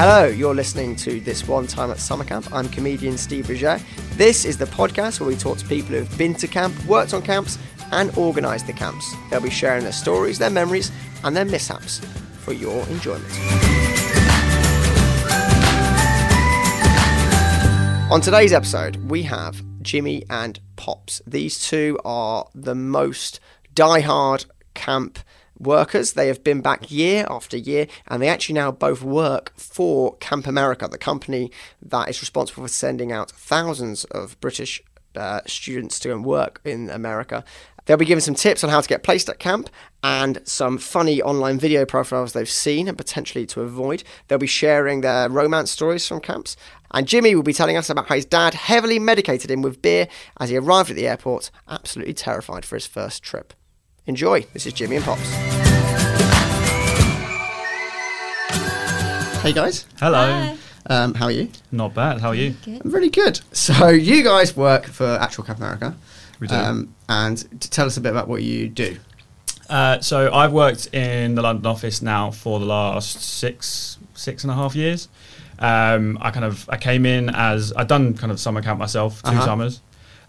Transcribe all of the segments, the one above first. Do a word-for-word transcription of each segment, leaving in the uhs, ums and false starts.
Hello, you're listening to This One Time at Summer Camp. I'm comedian Steve Roget. This is the podcast where we talk to people who've been to camp, worked on camps, and organised the camps. They'll be sharing their stories, their memories, and their mishaps for your enjoyment. On today's episode, we have Jimmy and Pops. These two are the most die-hard camp workers. They have been back year after year, and they actually now both work for Camp America, the company that is responsible for sending out thousands of British uh, students to go and work in America. They'll be giving some tips on how to get placed at camp and some funny online video profiles they've seen and potentially to avoid. They'll be sharing their romance stories from camps. And Jimmy will be telling us about how his dad heavily medicated him with beer as he arrived at the airport, absolutely terrified for his first trip. Enjoy. This is Jimmy and Pops. Hey guys. Hello. Hi. Um, how are you? Not bad. How are you? Good. I'm really good. So you guys work for actual Camp America. We do. Um, and to tell us a bit about what you do. Uh, so I've worked in the London office now for the last six, six and a half years. Um, I kind of I came in as I'd done kind of summer camp myself, two Uh-huh. summers.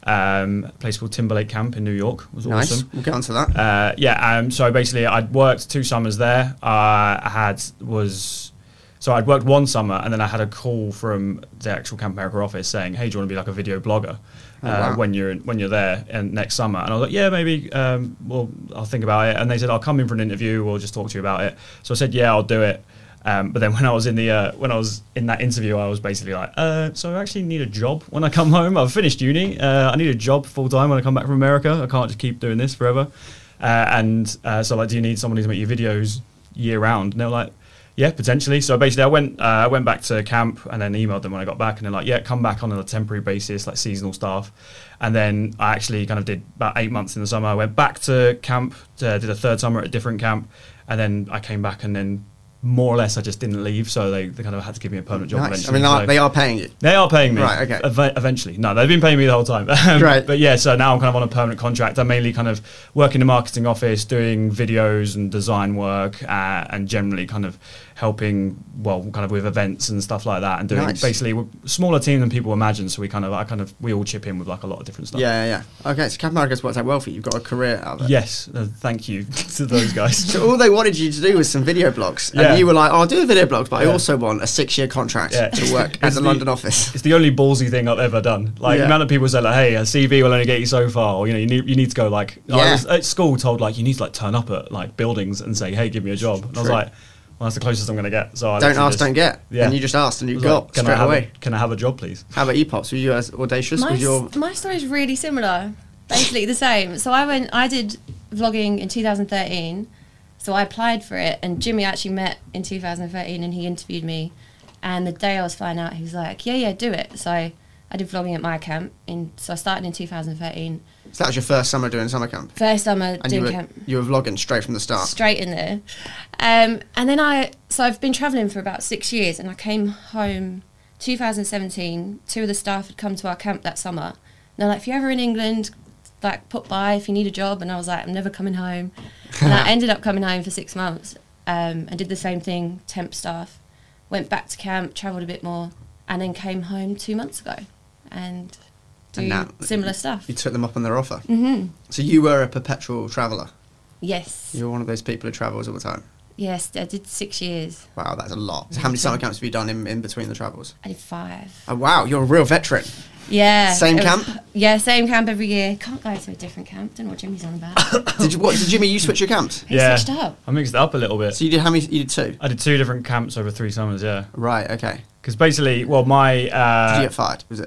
Um, a place called Timberlake Camp in New York. It was Nice. awesome. We'll get on to that. Uh, yeah. Um, so basically, I'd worked two summers there. Uh, I had was so I'd worked one summer, and then I had a call from the actual Camp America office saying, "Hey, do you want to be like a video blogger Oh, uh, wow. when you're when you're there and next summer?" And I was like, "Yeah, maybe. Um, well, I'll think about it." And they said, "I'll come in for an interview. We'll just talk to you about it." So I said, "Yeah, I'll do it." Um, but then when I was in the uh, when I was in that interview, I was basically like, uh, "So I actually need a job when I come home. I've finished uni. Uh, I need a job full time when I come back from America. I can't just keep doing this forever." Uh, and uh, so like, do you need somebody to make your videos year round? And they were like, "Yeah, potentially." So basically, I went uh, I went back to camp and then emailed them when I got back, and they're like, "Yeah, come back on a temporary basis, like seasonal staff." And then I actually kind of did about eight months in the summer. I went back to camp, uh, did a third summer at a different camp, and then I came back and then. More or less, I just didn't leave, so they, they kind of had to give me a permanent job Nice. I eventually. mean, so they are paying you. they are paying me. Right, okay. Ev- eventually. No, they've been paying me the whole time. Right. But yeah, so now I'm kind of on a permanent contract. I mainly kind of work in the marketing office, doing videos and design work, uh, and generally kind of helping, well, kind of with events and stuff like that, and doing Nice. basically we're a smaller team than people imagine. So we kind of, I kind of, we all chip in with like a lot of different stuff. Yeah, yeah, yeah. Okay, so Camp America's worked out well for you. You've got a career out of it. Yes. Uh, thank you to those guys. So all they wanted you to do was some video blogs. Yeah. And you were like, oh, I'll do a video blogs, but I Yeah. also want a six-year contract Yeah. to work at It's the the- London office. It's the only ballsy thing I've ever done. Like, Yeah. the amount of people say, like, hey, a C V will only get you so far, or, you know, you need, you need to go, like, I Yeah. was at school told, like, you need to, like, turn up at, like, buildings and say, hey, give me a job. And I was True. like, well, that's the closest I'm going to get. So I Don't literally ask, just- don't get. Yeah. And you just asked and you was got like, can straight I have away. A, can I have a job, please? How about you, Pops? Were you as audacious? My, Was your... s- my story is really similar, basically the same. So I went, I did vlogging in two thousand thirteen. So I applied for it, and Jimmy actually met in two thousand thirteen, and he interviewed me. And the day I was flying out, he was like, "Yeah, yeah, do it." So I did vlogging at my camp. In so I started in two thousand thirteen. So that was your first summer doing summer camp? First summer And you doing were, camp. you were vlogging straight from the start? Straight in there. Um, and then I, so I've been travelling for about six years, and I came home two thousand seventeen. Two of the staff had come to our camp that summer. And they're like, if you're ever in England, like, pop by if you need a job. And I was like, I'm never coming home. And I ended up coming home for six months um, and did the same thing, temp staff. Went back to camp, travelled a bit more, and then came home two months ago and do And now- similar stuff. You took them up on their offer? hmm So you were a perpetual traveller? Yes. You were one of those people who travels all the time? Yes, I did six years. Wow, that's a lot. So how many summer camps have you done in, in between the travels? I did five. Oh, wow, you're a real veteran. Yeah. Same it was- camp? Yeah, same camp every year. Can't go to a different camp. Don't know what Jimmy's on about. Did you, what, did Jimmy, you switch your camps? He Yeah. switched up. I mixed it up a little bit. So you did how many? You did two? I did two different camps over three summers, yeah. Right, okay. Because basically, well, my... Did Uh, you get fired? Was it?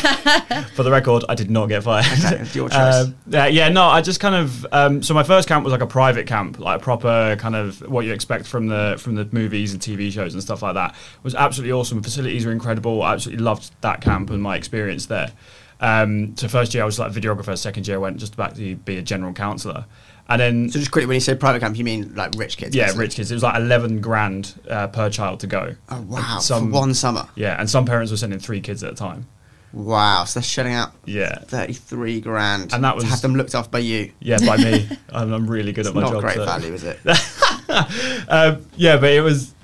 Uh, for the record, I did not get fired. Okay, it's your choice. Uh, yeah, yeah, no, I just kind of. Um, so my first camp was like a private camp, like a proper kind of what you expect from the from the movies and T V shows and stuff like that. It was absolutely awesome. Facilities were incredible. I absolutely loved that camp and my experience there. Um, so first year I was like a videographer. Second year I went just back to be a general counsellor. And then, so just quickly, when you say private camp, you mean like rich kids? yeah, basically? rich kids. It was like eleven grand uh, per child to go. Oh wow! Some- For one summer. Yeah, and some parents were sending three kids at a time. Wow! So they're shelling out Yeah. thirty-three grand, And that was- to have them looked after by you. Yeah, by me. I'm, I'm really good It's at my not job. great so- value, is it? um, yeah, but it was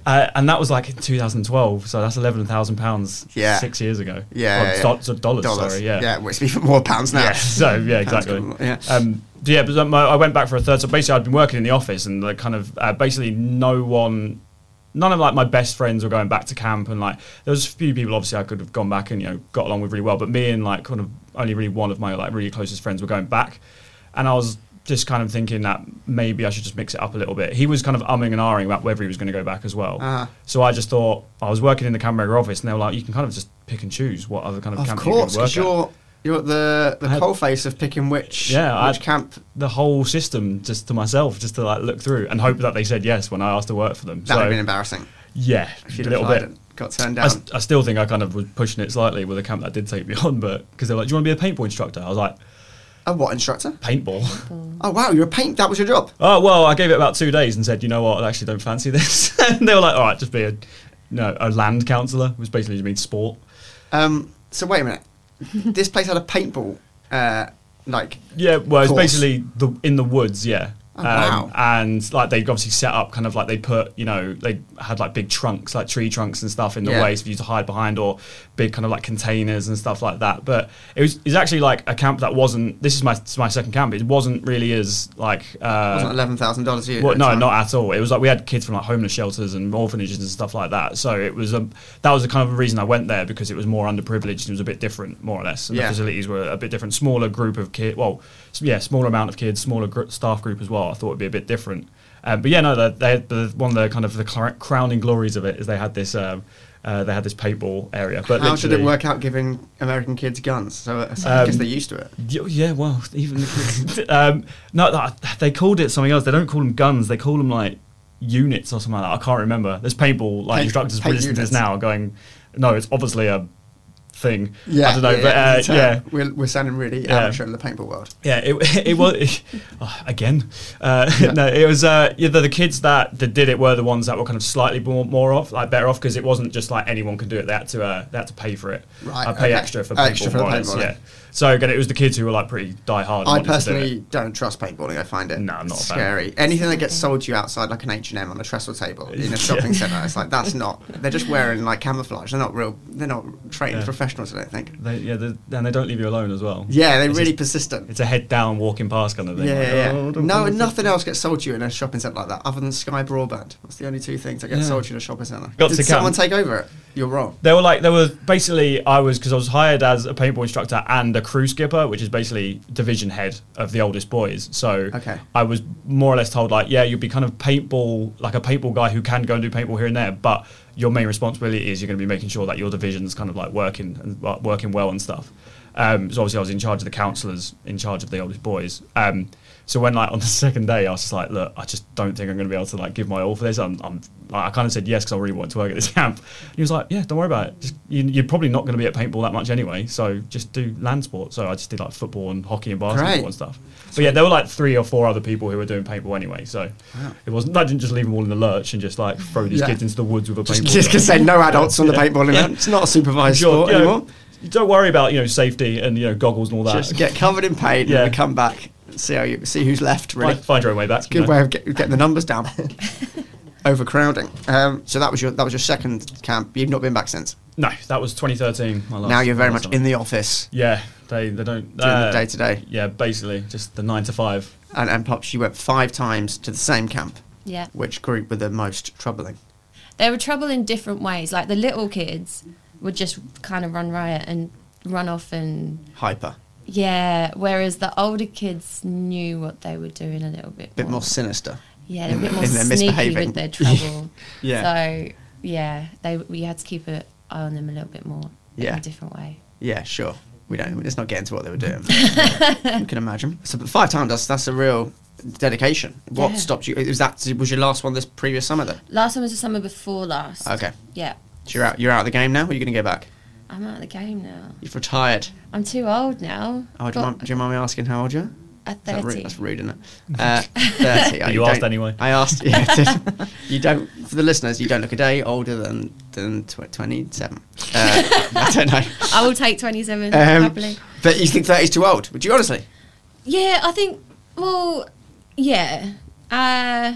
Uh, and that was like in two thousand twelve, so that's eleven thousand pounds Yeah. six years ago. Yeah, Or yeah, do- yeah. so dollars, Dollars. sorry, yeah. Yeah, well, it's even more pounds now. Yeah, so yeah, Pounds exactly. got a lot, yeah. Um, so yeah, but my, I went back for a third. So basically, I'd been working in the office, and like kind of uh, basically no one, none of like my best friends were going back to camp, and like there was a few people obviously I could have gone back and you know got along with really well, but me and like kind of only really one of my like really closest friends were going back, and I was just kind of thinking that maybe I should just mix it up a little bit. He was kind of umming and ahhing about whether he was going to go back as well. Uh-huh. So I just thought I was working in the Canberra office, and they were like, you can kind of just pick and choose what other kind of, Of camp course, you can work because at. you're you're at the the I had- coalface of picking which Yeah, I which had- camp. The whole system just to myself, just to like look through and hope that they said yes when I asked to work for them. That so would have been embarrassing. yeah, If a you'd little applied bit. and got turned I, down. s- I still think I kind of was pushing it slightly with a camp that did take me on, but because they're like, "Do you want to be a paintball instructor?" I was like, A what instructor? "Paintball." Oh wow, you're a paint. That was your job. Oh well, I gave it about two days and said, "You know what? I actually don't fancy this." And they were like, "All right, just be a no a land counsellor," which basically just means sport. Um. So wait a minute. This place had a paintball. Uh, like Yeah, well, it's course. basically the in the woods, yeah. Oh, wow. And like they obviously set up kind of like they put, you know, they had like big trunks, like tree trunks and stuff in the Yeah. way for you to hide behind, or big kind of like containers and stuff like that. But it was it's actually like a camp that wasn't. This is my my second camp. It wasn't really as like. Uh, wasn't eleven thousand dollars a year. well, at the no, time. not at all. It was like we had kids from like homeless shelters and orphanages and stuff like that. So it was a that was the kind of the reason I went there, because it was more underprivileged and it was a bit different, more or less. And Yeah. the facilities were a bit different, smaller group of kids. Well, s- yeah, smaller amount of kids, smaller gr- staff group as well. I thought it'd be a bit different. Um, but yeah, no, they, they had the, one of the kind of the cr- crowning glories of it is they had this. Um, uh, they had this paintball area. But How did it literally- work out giving American kids guns? So, uh, so I Um, guess they're used to it. Y- Yeah, well, even the kids. um, no, that- they called it something else. They don't call them guns. They call them like units or something like that. I can't remember. There's paintball like Paint- instructors paint listening to this units. now going, no, it's obviously a thing. Yeah, I don't know, yeah, but uh, it's, uh, yeah. we're, we're sounding really Yeah. amateur in the paintball world. Yeah, it it was it, oh, again. Uh, Yeah. No, it was uh, yeah, the, the kids that, that did it were the ones that were kind of slightly more, more off, like better off, because it wasn't just like anyone could do it. They had to uh, they had to pay for it. Right, I pay okay. extra for Uh, paintball. extra for the more or less, paintball, yeah. yeah. So again, it was the kids who were like pretty die hard. and I wanted to do it. personally don't trust paintballing. I find it No, I'm not a fan. scary. Anything that gets sold to you outside like an H and M on a trestle table in a shopping centre, it's like that's not. They're just wearing like camouflage. They're not real. They're not trained Yeah. professionals. I don't think. They, yeah, they, and they don't leave you alone as well. Yeah, they're It's really just- persistent. It's a head down, walking past kind of thing. Yeah, like, yeah, "Oh, yeah. don't No, bother." nothing else gets sold to you in a shopping centre like that, other than Sky Broadband. That's the only two things that get Yeah. sold to you in a shopping centre. Got Did to someone count. take over it? You're wrong. They were like, they were basically, I was, because I was hired as a paintball instructor and a crew skipper, which is basically division head of the oldest boys. So Okay. I was more or less told, like, yeah, you'll be kind of paintball, like a paintball guy who can go and do paintball here and there, but your main responsibility is you're going to be making sure that your division's kind of like working and uh, working well and stuff. Um, so obviously I was in charge of the counsellors, in charge of the oldest boys. Um, so when like on the second day, I was just like, look, I just don't think I'm going to be able to like give my all for this. I'm, I'm like, I kind of said yes because I really want to work at this camp. And he was like, yeah, don't worry about it. Just, you, you're probably not going to be at paintball that much anyway, so just do land sport. So I just did like football and hockey and basketball Great. and stuff. But yeah, there were like three or four other people who were doing paintball anyway. So Wow. it wasn't. I didn't just leave them all in the lurch and just like throw these Yeah. kids into the woods with a Just, paintball. just gun. to say no adults on the Yeah. paintballing Yeah. event. It's not a supervised Sure, sport you know, anymore. don't worry about you know safety and you know goggles and all that. Just get covered in paint Yeah. and then come back and see how you see who's left. Really, find, find your own way back. you good know. way of get, getting the numbers down. Overcrowding. Um, so that was your that was your second camp. You've not been back since. No, that was twenty thirteen. My last, now you're very my much last in summer. the office Yeah, they they don't doing uh, the day to day. Yeah, basically just the nine to five. And and Pops, you went five times to the same camp. Yeah. Which group were the most troubling? They were trouble in different ways. Like the little kids would just kind of run riot and run off and Hyper, yeah. Whereas the older kids knew what they were doing a little bit. a bit more. more sinister. Yeah, they're a bit more in their sneaky misbehaving. with their trouble. Yeah. So yeah, they we had to keep an eye on them a little bit more. Yeah. In a different way. Yeah, sure. We don't. Let's not get into what they were doing. You can imagine. So, but five times. That's that's a real dedication. What Yeah. stopped you? Was that was your last one this previous summer then? Last one was the summer before last. Okay. Yeah. So you're out. You're out of the game now. Or are you going to go back? I'm out of the game now. You've retired. I'm too old now. Oh, do you, mind, do you mind me asking how old you are? At Is that rude? thirty. That's rude, isn't it? Uh, thirty. You don't- asked anyway. I asked. Yeah, I did. You don't. For the listeners, you don't look a day older than than tw- twenty-seven. Uh, I don't know. I will take twenty-seven Um, happily. But you think thirty is too old? Would you honestly? Yeah, I think. Well, yeah. Uh,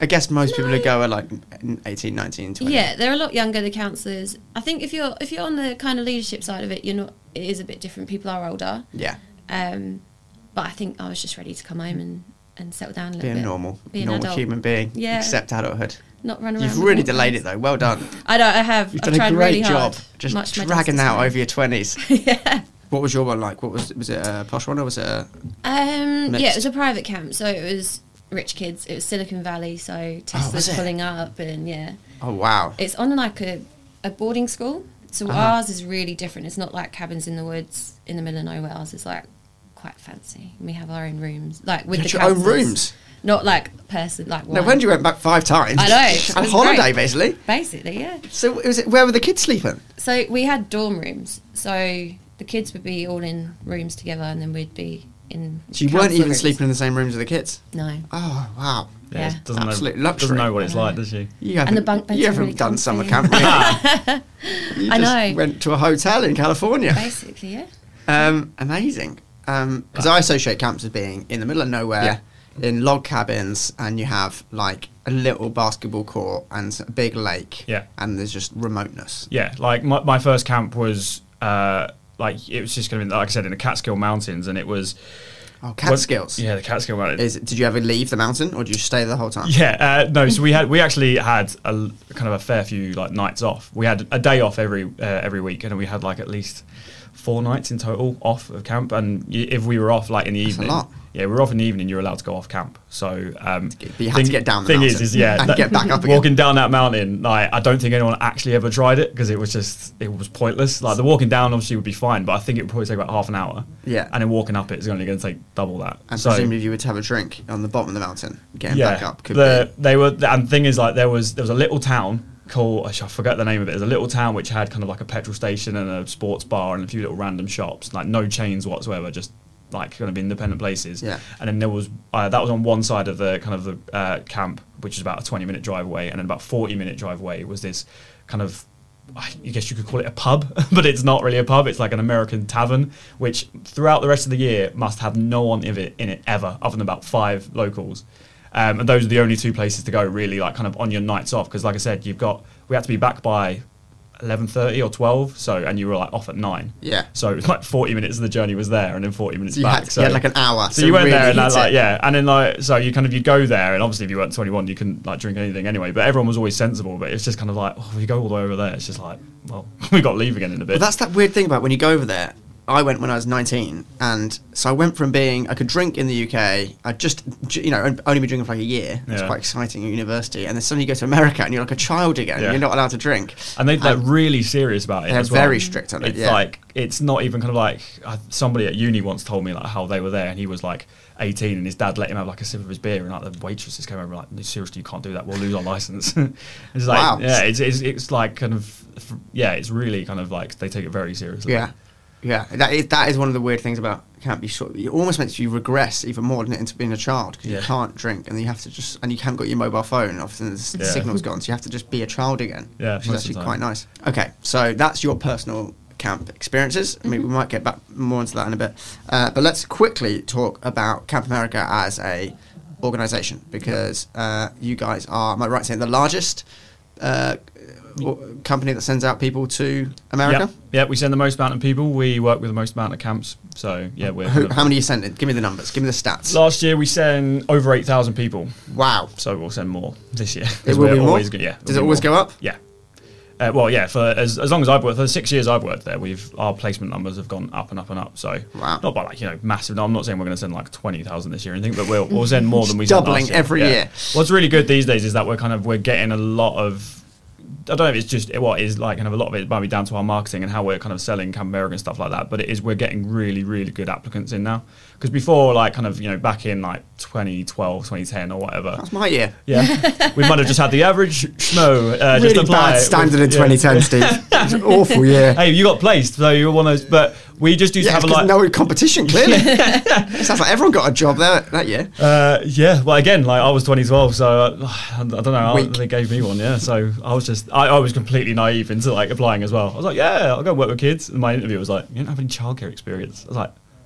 I guess most people who go are like eighteen, nineteen, twenty. Yeah, they're a lot younger, the counsellors. I think if you're if you're on the kind of leadership side of it, you're not. It is a bit different. People are older. Yeah. Um, but I think I was just ready to come home and, and settle down a little Be a bit. normal, Be an normal adult. human being. Yeah. Accept adulthood. Not run around. You've with really walkers. delayed it though. Well done. I know. I have. You've I've done a tried great really job. hard. Just Much my dragging justice out for it. over your twenties. Yeah. What was your one like? What was was it a posh one or was it a Um, Mixed? yeah, it was a private camp, so it was rich kids. It was Silicon Valley, so Tesla's Oh, was it? pulling up, and yeah, Oh wow. it's on like a, a boarding school. So Uh-huh. ours is really different. It's not like cabins in the woods in the middle of nowhere. Ours is like quite fancy. We have our own rooms, like with You the had your own counsellors. rooms? Not like person, like No one. wonder you went back five times. I know, it On was holiday great. basically. Basically, yeah. So was it where were the kids sleeping? So we had dorm rooms. So the kids would be all in rooms together, and then we'd be in. So you weren't council even rooms. sleeping in the same rooms as the kids? No. Oh wow. Yeah. she doesn't Absolute know, luxury. Doesn't know what it's I know. like, does she? You haven't, the bunk beds you are haven't really done comfy. summer camp, really. You I just know. went to a hotel in California. Basically, yeah. Um, amazing. Because I associate camps as being in the middle of nowhere, in log cabins, and you have like a little basketball court and a big lake. Yeah. And there's just remoteness. Yeah, like my, my first camp was uh, like it was just going to be like I said in the Catskill Mountains, and it was Oh, Catskills. Yeah, the Catskill Mountains. Is did you ever leave the mountain or did you stay the whole time? Yeah, uh, no. So we had we actually had a l- kind of a fair few like nights off. We had a day off every uh, every week, and we had like at least four nights in total off of camp. And y- if we were off like in the That's a evening, lot. yeah, we were off in the evening. You're allowed to go off camp. So, um, But you had to get down the thing mountain is, is yeah, and that- get back up again. Walking down that mountain, like I don't think anyone actually ever tried it because it was just it was pointless. Like the walking down obviously would be fine, but I think it would probably take about half an hour. Yeah. and then walking up it is only going to take double that. And so, presumably you would have a drink on the bottom of the mountain, getting yeah, back up. Could the, be. they were. And the thing is, like there was there was a little town called I forget the name of it. There's a little town which had kind of like a petrol station and a sports bar and a few little random shops, like no chains whatsoever, just like kind of independent places. Yeah. And then there was uh, that was on one side of the kind of the uh, camp, which is about a twenty minute drive away, and then about forty minute drive away was this kind of, I guess you could call it a pub, but it's not really a pub. It's like an American tavern, which throughout the rest of the year must have no one in it, in it ever, other than about five locals. Um, and those are the only two places to go, really, like kind of on your nights off. Because, like I said, you've got we had to be back by eleven thirty or twelve, so and you were like off at nine. Yeah. So it was like forty minutes of the journey was there, and then forty minutes So you back. had, so you had like an hour. so you went really there and hit that, like it. yeah, and then like so you kind of you go there, and obviously if you weren't twenty-one, you couldn't like drink anything anyway. But everyone was always sensible. But it's just kind of like, oh, we go all the way over there. It's just like, well, we got to leave again in a bit. But that's that weird thing about when you go over there. I went when I was nineteen, and so I went from being I could drink in the U K. I just you know only been drinking for like a year. It's Yeah. quite exciting at university, and then suddenly you go to America and you're like a child again. Yeah. You're not allowed to drink, and they're like really serious about it. they're as well. very strict on it. It's Yeah. like it's not even kind of like uh, somebody at uni once told me like how they were there, and he was like eighteen, and his dad let him have like a sip of his beer, and like the waitresses came over and like, seriously, you can't do that. We'll lose our license. It's like Wow. yeah, it's, it's it's like kind of yeah, it's really kind of like they take it very seriously. Yeah, yeah. That is that is one of the weird things about camp. You sort of, it almost makes you regress even more, doesn't it, into being a child because Yeah. you can't drink and you have to just and you haven't got your mobile phone. Often the s- Yeah. signal's gone, so you have to just be a child again. Yeah, which is most of actually the time. quite nice. Okay, so that's your personal camp experiences. I mean, we might get back more into that in a bit, uh, but let's quickly talk about Camp America as a organisation because uh, you guys are, am I right in saying, the largest uh, o- company that sends out people to America? Yeah, yeah, we send the most amount of people. We work with the most amount of camps. So yeah, we're Who, kind of- how many are you sending? Give me the numbers. Give me the stats. last year we sent over eight thousand people. Wow. So we'll send more this year. It will be more? Always, go- yeah. Does it always go up? Yeah. Uh, well, yeah. For as, as long as I've worked, for the six years I've worked there, we've our placement numbers have gone up and up and up. So Wow. not by like you know massive. I'm not saying we're going to send like twenty thousand this year or anything, but we'll we'll send more than we sent Doubling last year. every Yeah. year. What's really good these days is that we're kind of we're getting a lot of. I don't know if it's just what is like kind of a lot of it might be down to our marketing and how we're kind of selling Camp America and stuff like that. But it is we're getting really really good applicants in now because before like kind of you know back in like twenty twelve, twenty ten or whatever. That's my year. Yeah, we might have just had the average schmo. Uh, Really just apply bad it standard with- in yeah. twenty ten, Steve. It's an awful year. Hey, you got placed, so you're one of those. But we just used Yeah, to have a because like. no competition, clearly. It sounds like everyone got a job there that year. Uh, yeah, well, again, like I was twenty twelve, so uh, I don't know. I, Weak. they gave me one, yeah. So I was just, I, I was completely naive into like applying as well. I was like, yeah, I'll go work with kids. And my interview was like, you don't have any childcare experience. I was like,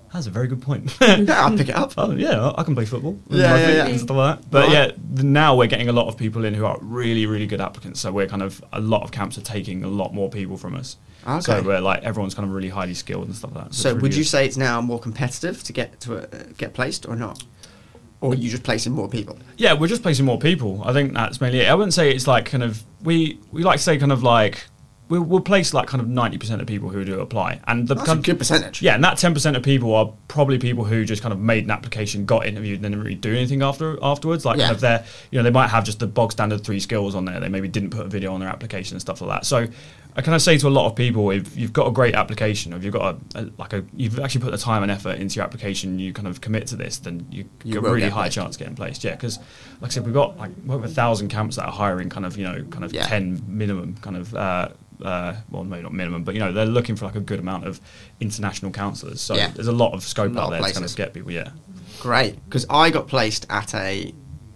That's a very good point. Yeah, I'll pick it up. Oh yeah, I can play football. and Yeah, rugby yeah, yeah. and stuff like that. But Right. yeah, th- now we're getting a lot of people in who are really, really good applicants. So we're kind of a lot of camps are taking a lot more people from us. Okay. So we're like everyone's kind of really highly skilled and stuff like that. So it's would really you good. say it's now more competitive to get to uh, get placed or not? Or are you just placing more people? Yeah, we're just placing more people. I think that's mainly it. I wouldn't say it's like kind of we we like to say kind of like we'll, we'll place like kind of ninety percent of people who do apply, and the That's kind a good percentage. Yeah, and that ten percent of people are probably people who just kind of made an application, got interviewed, and then didn't really do anything after afterwards. Like Yeah. kind of their, you know, they might have just the bog standard three skills on there. They maybe didn't put a video on their application and stuff like that. So I kind of say to a lot of people, if you've got a great application, or if you've got a, a like a, you've actually put the time and effort into your application, you kind of commit to this, then you, You got will a really get high placed. chance of getting placed. Yeah, because like I said, we've got like over a thousand camps that are hiring kind of, you know, kind of Yeah. ten minimum kind of. Uh, uh, well, maybe not minimum, but you know they're looking for like a good amount of international counsellors. So Yeah. there's a lot of scope Lot out of there to kind places. of get people. Yeah, Great, because I got placed at a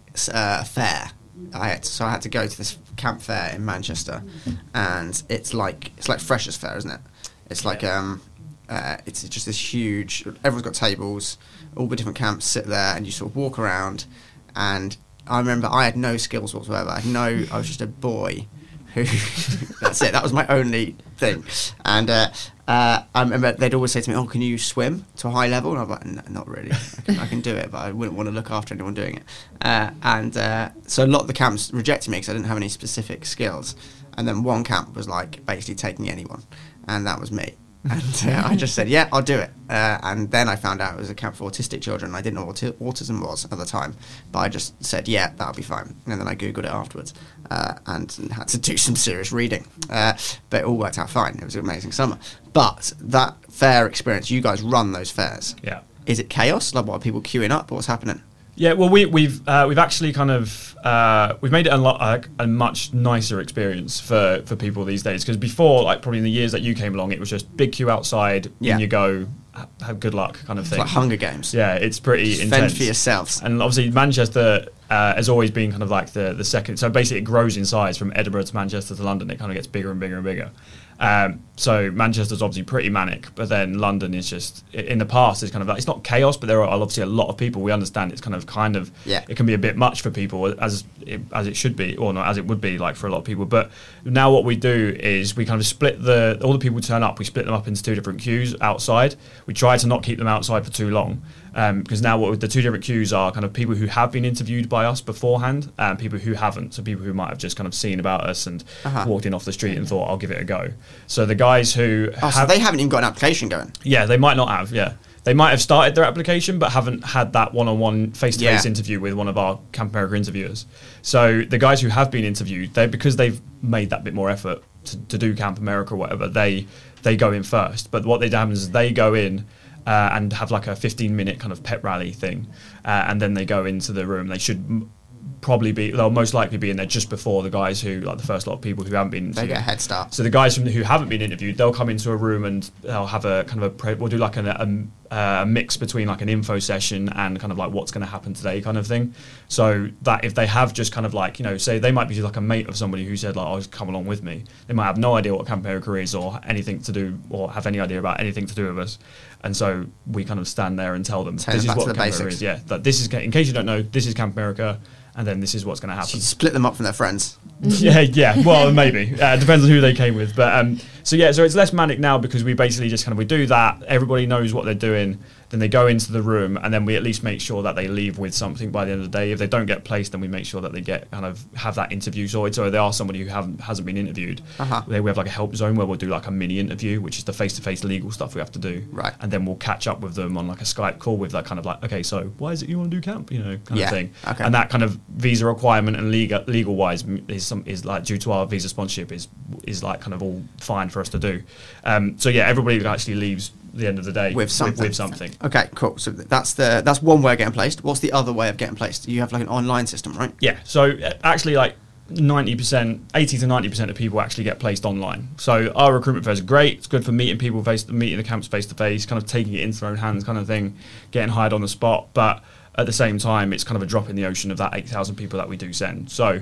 uh, fair. I had so I had to go to this camp fair in Manchester, and it's like it's like Freshers Fair, isn't it? It's like um, uh, it's just this huge. Everyone's got tables. All the different camps sit there, and you sort of walk around. And I remember I had no skills whatsoever. I had no. I was just a boy. Who? That's it. That was my only thing. And uh, uh, I remember they'd always say to me, "Oh, can you swim to a high level?" And I'm like, "No, not really. I can, I can do it, but I wouldn't want to look after anyone doing it." Uh, and uh, so a lot of the camps rejected me because I didn't have any specific skills. And then one camp was like basically taking anyone, and that was me. And uh, I just said, "Yeah, I'll do it." Uh, and then I found out it was a camp for autistic children. I didn't know what auti- autism was at the time, but I just said, "Yeah, that'll be fine." And then I googled it afterwards uh, and had to do some serious reading. Uh, but it all worked out fine. It was an amazing summer. But that fair experience, you guys run those fairs. yeah. Is it chaos? Like, what are people queuing up? What's happening? Yeah, well, we, we've uh, we've actually kind of uh, we've made it a, lot, uh, a much nicer experience for, for people these days, because before, like probably in the years that you came along, it was just big queue outside, Yeah. in you go, ha- have good luck kind of It's thing. like Hunger Games. Yeah, it's pretty Just intense. fend for yourselves. And obviously Manchester uh, has always been kind of like the, the second. So basically it grows in size from Edinburgh to Manchester to London. It kind of gets bigger and bigger and bigger. Um, so Manchester's obviously pretty manic, but then London is just, i- in the past, it's kind of like, it's not chaos, but there are obviously a lot of people. We understand it's kind of kind of, Yeah. it can be a bit much for people as it, as it should be, or not as it would be like for a lot of people. But now what we do is we kind of split the, all the people who turn up, we split them up into two different queues outside. We try to not keep them outside for too long. Um, because now what the two different queues are kind of people who have been interviewed by us beforehand and people who haven't. So people who might have just kind of seen about us and Uh-huh. walked in off the street and thought, I'll give it a go. So the guys who Oh, so have, they haven't even got an application going. yeah, they might not have, yeah. They might have started their application but haven't had that one-on-one face-to-face Yeah. interview with one of our Camp America interviewers. So the guys who have been interviewed, they because they've made that bit more effort to, to do Camp America or whatever, they they go in first. But what they happens is they go in uh, and have like a fifteen minute kind of pep rally thing, uh, and then they go into the room. They should m- probably be, they'll most likely be in there just before the guys who, like the first lot of people who haven't been They interviewed. get a head start. So the guys from who haven't been interviewed, they'll come into a room and they'll have a kind of a pre- we'll do like an, a, a mix between like an info session and kind of like what's going to happen today kind of thing. So that if they have just kind of like, you know, say they might be like a mate of somebody who said like, "Oh, just come along with me." They might have no idea what Camp America is or anything to do or have any idea about anything to do with us. And so we kind of stand there and tell them Take this them is back what to the Camp America basics. is. Yeah, that this is in case you don't know, this is Camp America, and then this is what's going to happen. So you split them up from their friends. yeah, yeah. Well, maybe. Uh, it depends on who they came with. But um, so yeah, so it's less manic now because we basically just kind of we do that. Everybody knows what they're doing. Then they go into the room, and then we at least make sure that they leave with something by the end of the day. If they don't get placed, then we make sure that they get kind of have that interview sorted. So if they are somebody who haven't hasn't been interviewed, Uh-huh. they, we have like a help zone where we'll do like a mini interview, which is the face-to-face legal stuff we have to do. Right. And then we'll catch up with them on like a Skype call with that kind of like, okay, so why is it you want to do camp? You know, kind Yeah, of thing. okay. And that kind of visa requirement and legal legal wise is some is like due to our visa sponsorship is is like kind of all fine for us to do. Um, so yeah, everybody actually leaves the end of the day With something. With, something. Okay, cool. So that's the that's one way of getting placed. What's the other way of getting placed? You have like an online system, right? Yeah. So uh, actually, like ninety percent, eighty to ninety percent of people actually get placed online. So our recruitment fairs are great. It's good for meeting people face, meeting the camps face to face, kind of taking it into their own hands, kind of thing, getting hired on the spot. But at the same time, it's kind of a drop in the ocean of that eight thousand people that we do send. So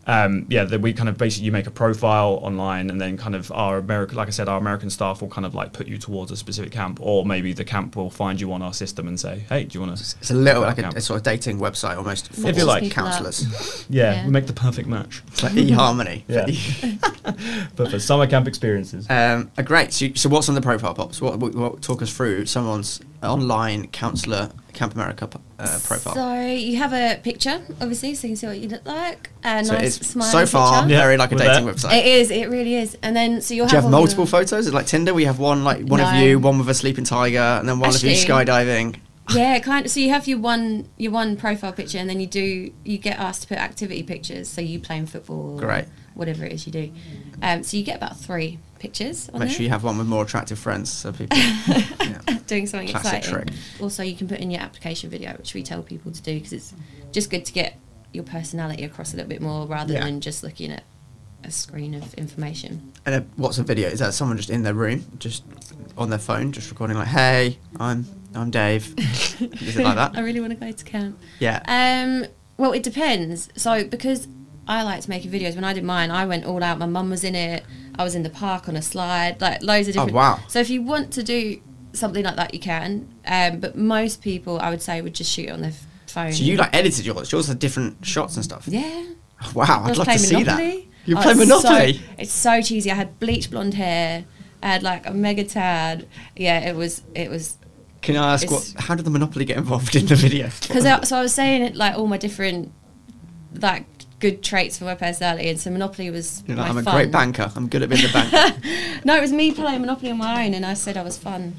um, yeah, that we kind of basically you make a profile online, and then kind of our American, like I said, our American staff will kind of like put you towards a specific camp, or maybe the camp will find you on our system and say, hey, do you want to? It's a little like a, a sort of dating website almost for If you like. counsellors. Yeah, Yeah. we make the perfect match. It's like eHarmony. Yeah. But for summer camp experiences. Um, uh, great. So, so what's on the profile, Pops? What, what, what talk us through someone's online counsellor Camp America uh, profile? So you have a picture, obviously, so you can see what you look like. A So nice it's smiling so far picture. Yeah, very like a with dating that. website. It is. It really is. And then so you'll Do you have, have all multiple your- photos? Is it like Tinder? We have one like one of No. you, one with a sleeping tiger, and then one of you Actually- skydiving. Yeah, kind of. So you have your one your one profile picture, and then you do you get asked to put activity pictures. So you playing football, or Great. whatever it is you do. Um, so you get about three pictures on Make there. sure you have one with more attractive friends, so people. yeah. Doing something Classic exciting. trick. Also, you can put in your application video, which we tell people to do because it's just good to get your personality across a little bit more rather Yeah. than just looking at a screen of information. And uh, what's a video? Is that someone just in their room, just on their phone, just recording like, "Hey, I'm I'm Dave." Is it like I that? really want to go to camp. Yeah. Um, well, it depends. So because I like to make videos, when I did mine, I went all out. My mum was in it. I was in the park on a slide, like loads of Oh, different. wow. So if you want to do something like that, you can. Um, but most people, I would say, would just shoot it on their f- phone. So you like edited yours? Yours had different shots and stuff. Yeah. Wow, I I'd was love to playing see Monopoly. that. You Oh, play it's Monopoly. So, it's so cheesy. I had bleach blonde hair. I had like a mega tad. Yeah, it was. It was. Can I ask what? It's- How did the Monopoly get involved in the video? Because I, so I was saying like all my different like good traits for my personality, and so Monopoly was You're my like, I'm a fun. great banker. I'm good at being the banker. No, it was me playing Monopoly on my own, and I said I was fun.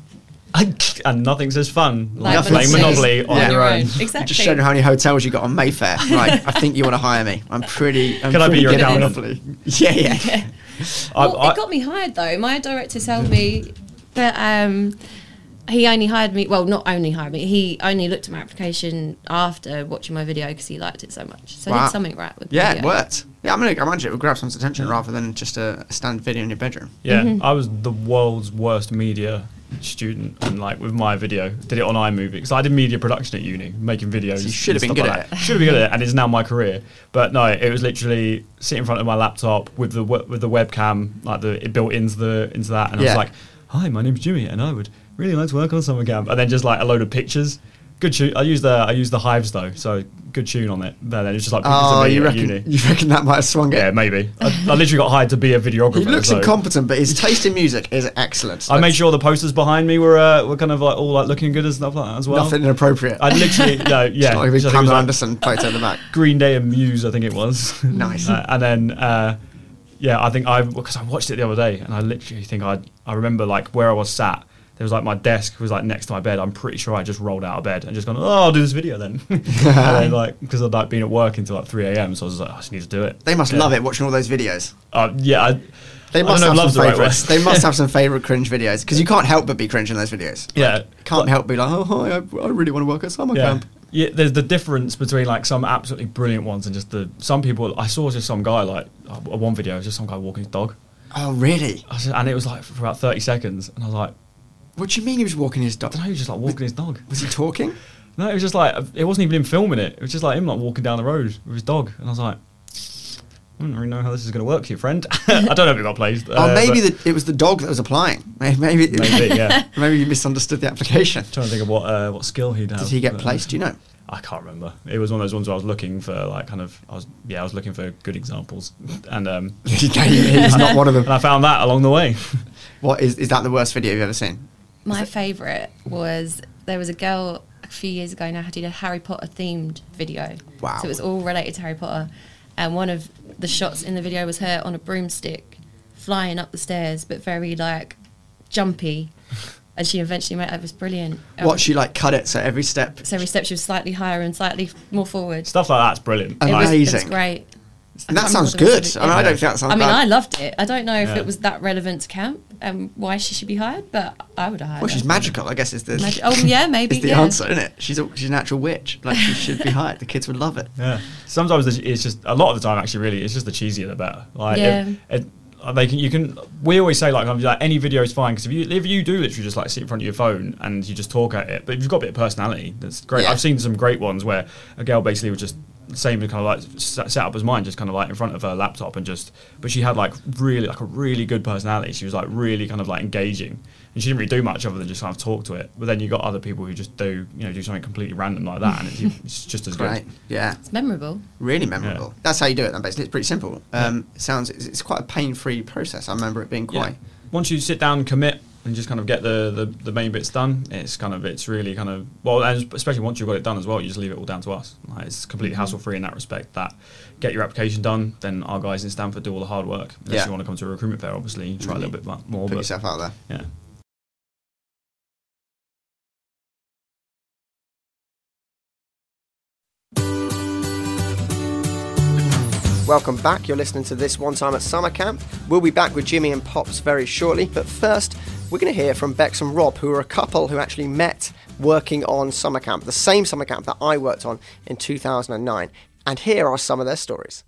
And nothing says fun like Like playing Monopoly. Monopoly on Yeah. your own. Exactly. Just showing how many hotels you got on Mayfair. Right, I think you want to hire me. I'm pretty. I'm Can I be pretty your good at accountant? Monopoly. Yeah, yeah. Yeah. I- Well, I- it got me hired though. My director told me that um, he only hired me. Well, not only hired me. He only looked at my application after watching my video because he liked it so much. So I Wow. did something right with the Yeah, it video. worked. Yeah, I'm gonna imagine it would grab someone's attention rather than just a, a standard video in your bedroom. Yeah, Mm-hmm. I was the world's worst media student, and like with my video, did it on iMovie because I did media production at uni, making videos. So you should have and been stuff good like at that. Should have been good at it, and it's now my career. But no, it was literally sit in front of my laptop with the we- with the webcam, like the it built into the into that, and I Yeah. was like, "Hi, my name's Jimmy, and I would really like to work on summer camp." And then just like a load of pictures. Good tune. I used the I used the Hives though, so good tune on it. But then it's just like pictures Oh, of me you at reckon? uni. You reckon that might have swung it? Yeah, maybe. I, I literally got hired to be a videographer. He looks so. incompetent, but his taste in music is excellent. I made That's sure the posters behind me were uh, were kind of like all like looking good and stuff like that as well. nothing inappropriate. I literally no, yeah, It's not like a big which I think was, Pamela like, Anderson photo in the back. Green Day and Muse, I think it was. Nice. Uh, and then uh, yeah, I think I because I watched it the other day and I literally think I I remember like where I was sat. There was like my desk was like next to my bed. I'm pretty sure I just rolled out of bed and just gone, oh, I'll do this video then. And then like because I'd like been at work until like three a.m. So I was like, oh, I just need to do it. They must Yeah. love it watching all those videos. Uh, yeah, I, They I must don't know have if some love's the right favourites. word. They must have some favourite cringe videos because you can't help but be cringe in those videos. Yeah, Can't but- help but be like, oh, hi, I, I really want to work at summer Yeah. camp. Yeah, there's the difference between like some absolutely brilliant ones and just the some people. I saw just some guy like uh, one video, it was just some guy walking his dog, Oh, really? I was just- and it was like for about thirty seconds, and I was like, What do you mean he was walking his I dog? don't know, he was just like walking his dog. Was he talking? No, it was just like it wasn't even him filming it. It was just like him like walking down the road with his dog, and I was like, I don't really know how this is going to work for you, friend. I don't know if it got placed. Oh, maybe but the, it was the dog that was applying. Maybe maybe, maybe yeah. maybe you misunderstood the application. Trying to think of what uh, what skill he'd have. Did he get but- placed? Do you know? I can't remember. It was one of those ones where I was looking for like kind of I was yeah I was looking for good examples, and um, He's not one of and them. I found that along the way. What is is that the worst video you've ever seen? My favourite was there was a girl a few years ago now who did a Harry Potter themed video. Wow. So it was all related to Harry Potter, and one of the shots in the video was her on a broomstick, flying up the stairs, but very like jumpy, and she eventually made it was brilliant. Um, What, she like cut it so every step. So every step she was slightly higher and slightly more forward. Stuff like that's brilliant. Um, It was, it was Amazing. great. And that I can't sounds remember the good. rest of I mean, I it. don't think that sounds I mean, bad. I loved it. I don't know if Yeah. it was that relevant to camp and why she should be hired, but I would have hired Well, her. she's magical, I guess is the Magi- oh, yeah, maybe, is the yeah. answer, isn't it? She's a, she's an actual witch. Like she should be hired. The kids would love it. Yeah. Sometimes it's- it's just a lot of the time actually really it's just the cheesier the better. Like Yeah. it, it, they can you can we always say like, I'm like any video is fine because if you if you do literally just like sit in front of your phone and you just talk at it, but if you've got a bit of personality, that's great. Yeah. I've seen some great ones where a girl basically would just same kind of like set up as mine, just kind of like in front of her laptop and just. But she had like really like a really good personality. She was like really kind of like engaging, and she didn't really do much other than just kind of talk to it. But then you got other people who just do you know do something completely random like that, and it's, it's just as Great. good. Yeah, It's memorable. really memorable. Yeah. That's how you do it. Then basically, it's pretty simple. Um, it sounds it's, it's quite a pain-free process. I remember it being quite. Yeah. Once you sit down and commit and just kind of get the, the, the main bits done, it's kind of it's really kind of well, and especially once you've got it done as well, you just leave it all down to us. Like, it's completely hassle free in that respect. That get your application done, then our guys in Stanford do all the hard work. Unless Yeah. you want to come to a recruitment fair, obviously, you try Mhm. a little bit mu- more. Put But yourself out there. yeah. Welcome back. You're listening to This One Time at Summer Camp. We'll be back with Jimmy and Pops very shortly, but first we're going to hear from Bex and Rob, who are a couple who actually met working on summer camp, the same summer camp that I worked on in two thousand nine. And here are some of their stories.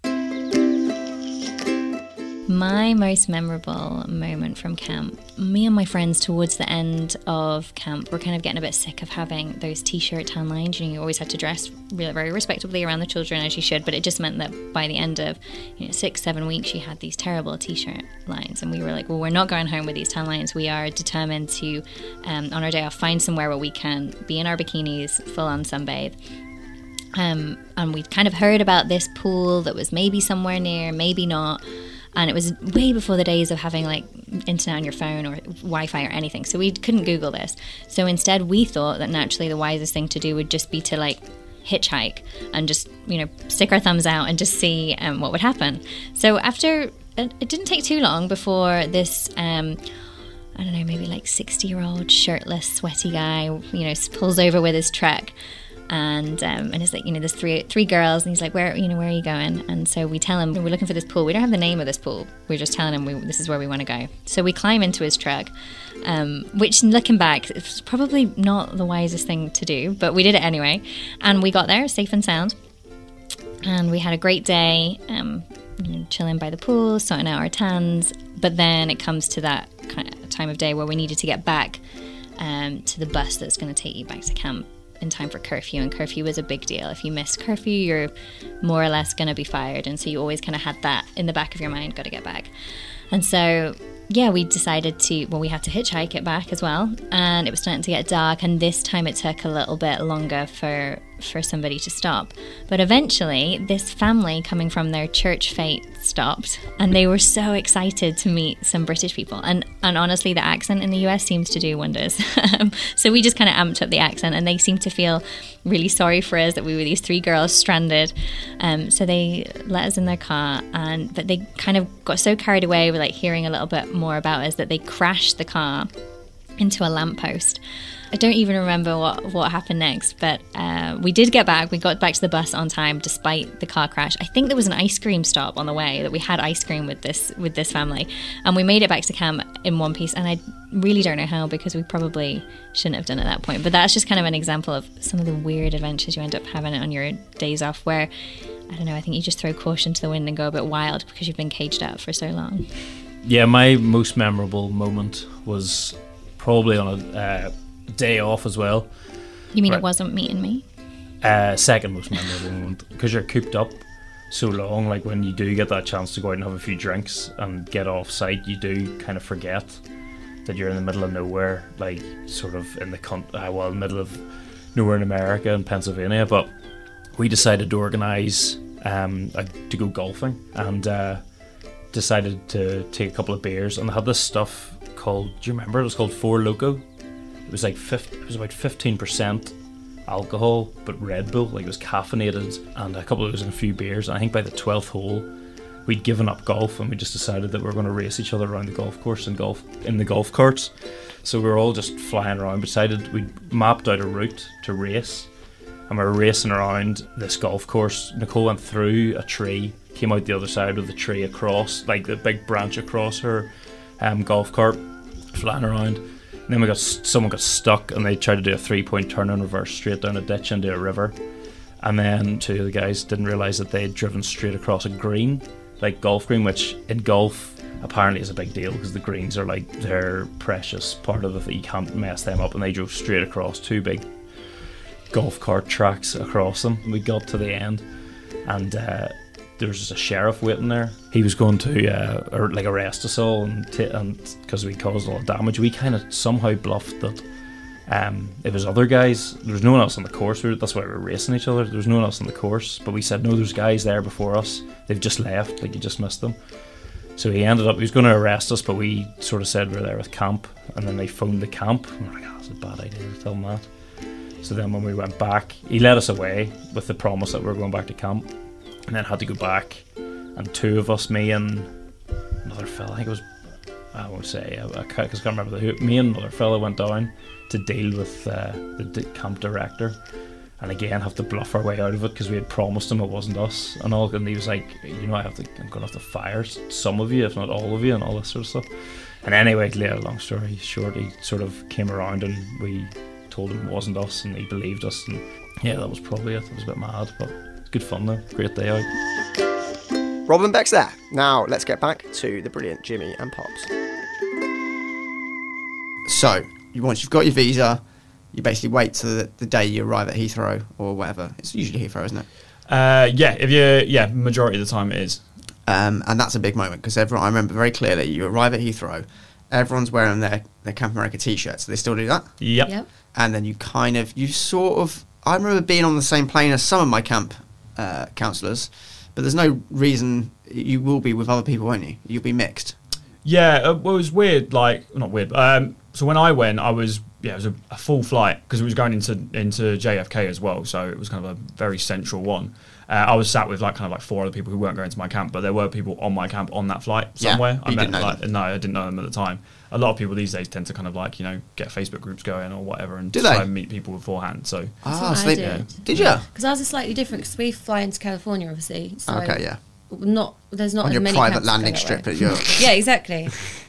My most memorable moment from camp, me and my friends towards the end of camp were kind of getting a bit sick of having those t-shirt tan lines. You know, you always had to dress really, very respectably around the children as you should, but it just meant that by the end of you know, six, seven weeks, you had these terrible t-shirt lines. And we were like, well, we're not going home with these tan lines. We are determined to, um, on our day off, find somewhere where we can be in our bikinis, full on sunbathe. Um, and we'd kind of heard about this pool that was maybe somewhere near, maybe not. And it was way before the days of having like internet on your phone or Wi-Fi or anything. So we couldn't Google this. So instead we thought that naturally the wisest thing to do would just be to like hitchhike and just, you know, stick our thumbs out and just see um, what would happen. So after, it, it didn't take too long before this, um, I don't know, maybe like sixty year old shirtless, sweaty guy, you know, pulls over with his truck. And um, and it's like, you know, there's three three girls, and he's like, where, you know, where are you going? And so we tell him we're looking for this pool. We don't have the name of this pool. We're just telling him we, this is where we want to go. So we climb into his truck, um, which looking back, it's probably not the wisest thing to do, but we did it anyway. And we got there safe and sound, and we had a great day, um, you know, chilling by the pool, sorting out our tans. But then it comes to that kind of time of day where we needed to get back um, to the bus that's going to take you back to camp in time for curfew, and curfew was a big deal. If you miss curfew, you're more or less going to be fired, and so you always kind of had that in the back of your mind, got to get back. And so yeah, we decided to, well, we had to hitchhike it back as well, and it was starting to get dark, and this time it took a little bit longer for for somebody to stop. But eventually this family coming from their church fete stopped, and they were so excited to meet some British people, and and honestly the accent in the U S seems to do wonders. So we just kind of amped up the accent, and they seemed to feel really sorry for us that we were these three girls stranded. Um, so they let us in their car, and but they kind of got so carried away with like hearing a little bit more about us that they crashed the car into a lamppost. I don't even remember what, what happened next, but uh, we did get back. We got back to the bus on time despite the car crash. I think there was an ice cream stop on the way, that we had ice cream with this with this family, and we made it back to camp in one piece. And I really don't know how, because we probably shouldn't have done it at that point. But that's just kind of an example of some of the weird adventures you end up having on your days off, where, I don't know, I think you just throw caution to the wind and go a bit wild because you've been caged out for so long. Yeah, my most memorable moment was probably on a uh, day off as well. You mean Right. It wasn't meeting me? Uh, second most memorable moment, because you're cooped up so long. Like when you do get that chance to go out and have a few drinks and get off site, you do kind of forget that you're in the middle of nowhere, like sort of in the con- uh, well, middle of nowhere in America, in Pennsylvania. But we decided to organise um, uh, to go golfing, and uh, decided to take a couple of beers, and they had this stuff called, do you remember? It was called Four Loko. It was like fifty, it was about fifteen percent alcohol, but Red Bull, like it was caffeinated, and a couple of those and a few beers. And I think by the twelfth hole, we'd given up golf, and we just decided that we were going to race each other around the golf course and golf in the golf carts. So we were all just flying around. We decided we mapped out a route to race, and we were racing around this golf course. Nicole went through a tree, came out the other side of the tree, across, like the big branch across her um, golf cart, flying around. And then we got someone got stuck, and they tried to do a three-point turn in reverse straight down a ditch into a river. And then two of the guys didn't realise that they had driven straight across a green, like golf green, which in golf apparently is a big deal, because the greens are like their precious part of it. You can't mess them up, and they drove straight across two big golf cart tracks across them. We got to the end, and uh, there was just a sheriff waiting there. He was going to uh, or, like arrest us all, and t- and because we caused a lot of damage, we kind of somehow bluffed that um, it was other guys. There was no one else on the course. We were, that's why we were racing each other. There was no one else on the course, but we said no. There's guys there before us. They've just left. Like you just missed them. So he ended up. He was going to arrest us, but we sort of said we we're there with camp, and then they phoned the camp. And we're like, oh, that's a bad idea to tell them that. So then when we went back, he let us away with the promise that we were going back to camp, and then had to go back. And two of us, me and another fella, I think it was, I won't say, I can't, cause I can't remember the who, me and another fella went down to deal with uh, the d- camp director, and again have to bluff our way out of it because we had promised him it wasn't us and all. And he was like, you know, I have to, I'm going to have to fire some of you, if not all of you, and all this sort of stuff. And anyway, to lay a long story short, he sort of came around and we told him it wasn't us, and he believed us, and yeah, that was probably it. It was a bit mad, but it's good fun though. Great day out. Rob and Beck's there. Now let's get back to the brilliant Jimmy and Pops. So, you, once you've got your visa, you basically wait till the, the day you arrive at Heathrow or whatever. It's usually Heathrow, isn't it? Uh, yeah, if you yeah, majority of the time it is. Um, and that's a big moment because everyone. I remember very clearly. You arrive at Heathrow, everyone's wearing their their Camp America t-shirts. Do they still do that? Yep. Yep. And then you kind of, you sort of. I remember being on the same plane as some of my camp uh, counsellors, but there's no reason you will be with other people, won't you? You'll be mixed. Yeah, uh, well, it was weird. Like, not weird. Um, so when I went, I was yeah, it was a, a full flight because it was going into into J F K as well. So it was kind of a very central one. Uh, I was sat with like kind of like four other people who weren't going to my camp, but there were people on my camp on that flight Yeah, somewhere. but I you met didn't know like them. no, I didn't know them at the time. A lot of people these days tend to kind of like you know get Facebook groups going or whatever and Do try they? and meet people beforehand. So Ah, what so I they- did. Did you? Because ours is slightly different because we fly into California, obviously. So Okay, yeah. Not there's not On as your many private camps that go landing that strip way. at your. Yeah, exactly.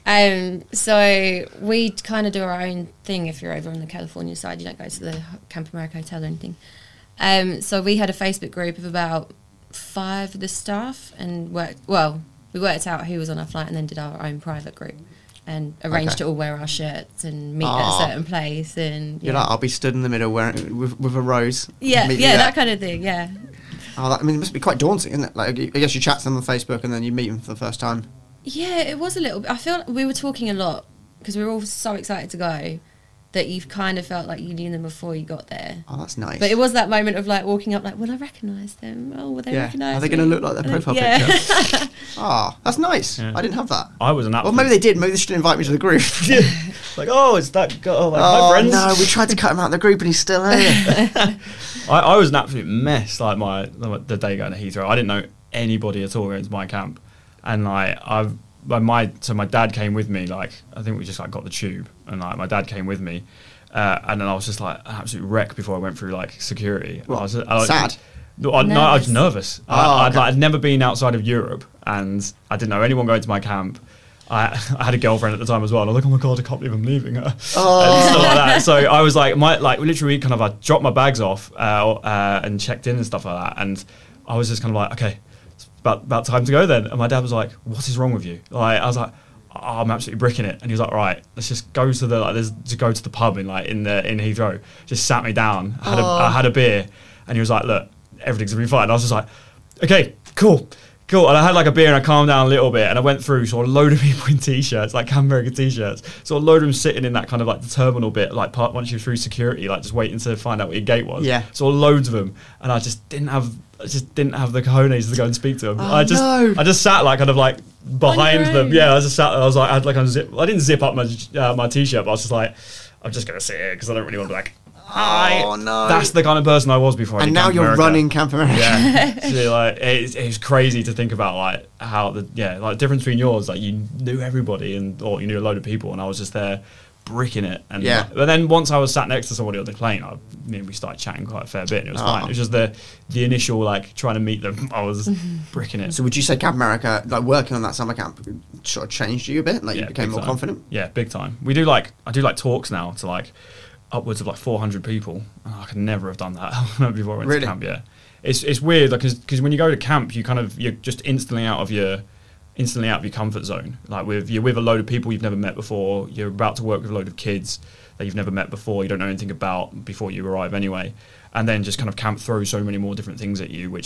Um, so we kind of do our own thing. If you're over on the California side, you don't go to the Camp America hotel or anything. Um, so we had a Facebook group of about five of the staff and worked. Well, we worked out who was on our flight and then did our own private group and arranged Okay. to all wear our shirts and meet Ah. at a certain place. And You're yeah, like, I'll be stood in the middle wearing with, with a rose. yeah, Meet you yeah, there. that kind of thing. Yeah. Oh, that, I mean, it must be quite daunting, isn't it? Like, I guess you chat to them on Facebook and then you meet them for the first time. Yeah, it was a little bit. I feel like we were talking a lot because we were all so excited to go that you kind of felt like you knew them before you got there. Oh, that's nice. But it was that moment of like walking up, like, will I recognise them? Oh, will they Yeah. recognise Are they me? going to look like their And then- profile yeah. picture? Ah, that's nice. Yeah. I didn't have that. I was an Well, absolute. maybe they did. Maybe they should invite me to the group. like oh, it's that guy. Oh, like, oh, my friends. no, we tried to cut him out of the group and he's still here. I, I was an absolute mess. Like my the day going to Heathrow, I didn't know anybody at all going to my camp, and like I've my, my so my dad came with me. Like I think we just like got the tube, and like my dad came with me, uh, and then I was just like an absolute wreck before I went through like security. What, I was, I was sad? No, I, no, I was Nervous? nervous. Oh, I, I'd, okay. like, I'd never been outside of Europe, and I didn't know anyone going to my camp. I, I had a girlfriend at the time as well, and I was like, oh my god, I can't believe I'm leaving her. Oh. And stuff like that. So I was like, my like literally kind of I dropped my bags off uh, uh, and checked in and stuff like that, and I was just kind of like, okay, it's about about time to go then. And my dad was like, what is wrong with you? Like I was like, oh, I'm absolutely bricking it, and he was like, right, let's just go to the like, let's just go to the pub in like in the in Heathrow. Just sat me down, I had a, I had a beer, and he was like, look, everything's gonna be fine. And I was just like, okay, cool. Cool, and I had like a beer and I calmed down a little bit, and I went through, saw a load of people in t-shirts, like Camp America t-shirts, saw a load of them sitting in that kind of like the terminal bit, like part once you're through security, like just waiting to find out what your gate was. Yeah. Saw loads of them, and I just didn't have, I just didn't have the cojones to go and speak to them. Oh, I just, no. I just sat like kind of like behind your them. own. Yeah, I just sat there. I was like, I had like a zip. I didn't zip up my uh, my t-shirt, but I was just like, I'm just gonna sit here because I don't really want to be like. Hi. Oh, no. That's the kind of person I was before. I And did now Camp you're America. running Camp America. Yeah, so like it's it's crazy to think about like how the yeah like the difference between yours, like you knew everybody and or you knew a load of people, and I was just there bricking it. And Yeah. but then once I was sat next to somebody on the plane, I, me and we started chatting quite a fair bit, and it was Oh. fine. It was just the the initial like trying to meet them. I was bricking it. So would you say Camp America, like working on that summer camp, sort of changed you a bit? Like you Yeah, became big more time. confident? Yeah, big time. We do like I do like talks now to like upwards of like four hundred people. Oh, I could never have done that before I went Really? to camp. Yeah, it's it's weird because because when you go to camp, you kind of you're just instantly out of your instantly out of your comfort zone. Like with you're with a load of people you've never met before. You're about to work with a load of kids that you've never met before. You don't know anything about before you arrive anyway. And then just kind of camp throw so many more different things at you, which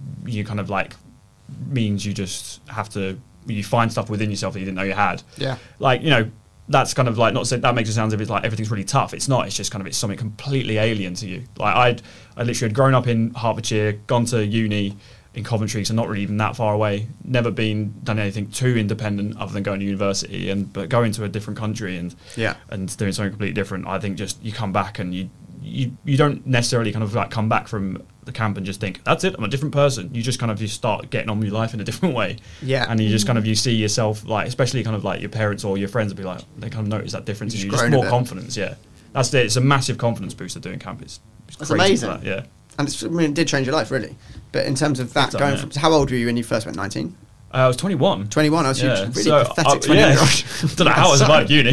you kind of like means you just have to you find stuff within yourself that you didn't know you had. Yeah. Like, you know, that's kind of like, not to say that makes it sound as if it's like everything's really tough. It's not. It's just kind of, it's something completely alien to you. Like I'd, I literally had grown up in Hertfordshire, gone to uni in Coventry, so not really even that far away. Never been done anything too independent other than going to university, and but going to a different country and Yeah. and doing something completely different. I think just you come back and you you you don't necessarily kind of like come back from the camp and just think that's it, I'm a different person. You just kind of you start getting on with your life in a different way. Yeah. And you just kind of you see yourself, like especially kind of like your parents or your friends will be like, they kind of notice that difference You've and you just just grown a more bit. confidence. Yeah, that's it. It's a massive confidence booster doing camp. It's, it's That's crazy amazing. for that, yeah. And it's, I mean, it did change your life, really. But in terms of that, Big time, going yeah. from... How old were you when you first went? nineteen? Uh, I was twenty-one. twenty-one? I was Yeah. really So, pathetic uh, twenty-one-year-old. yeah. Don't know how I survived uni.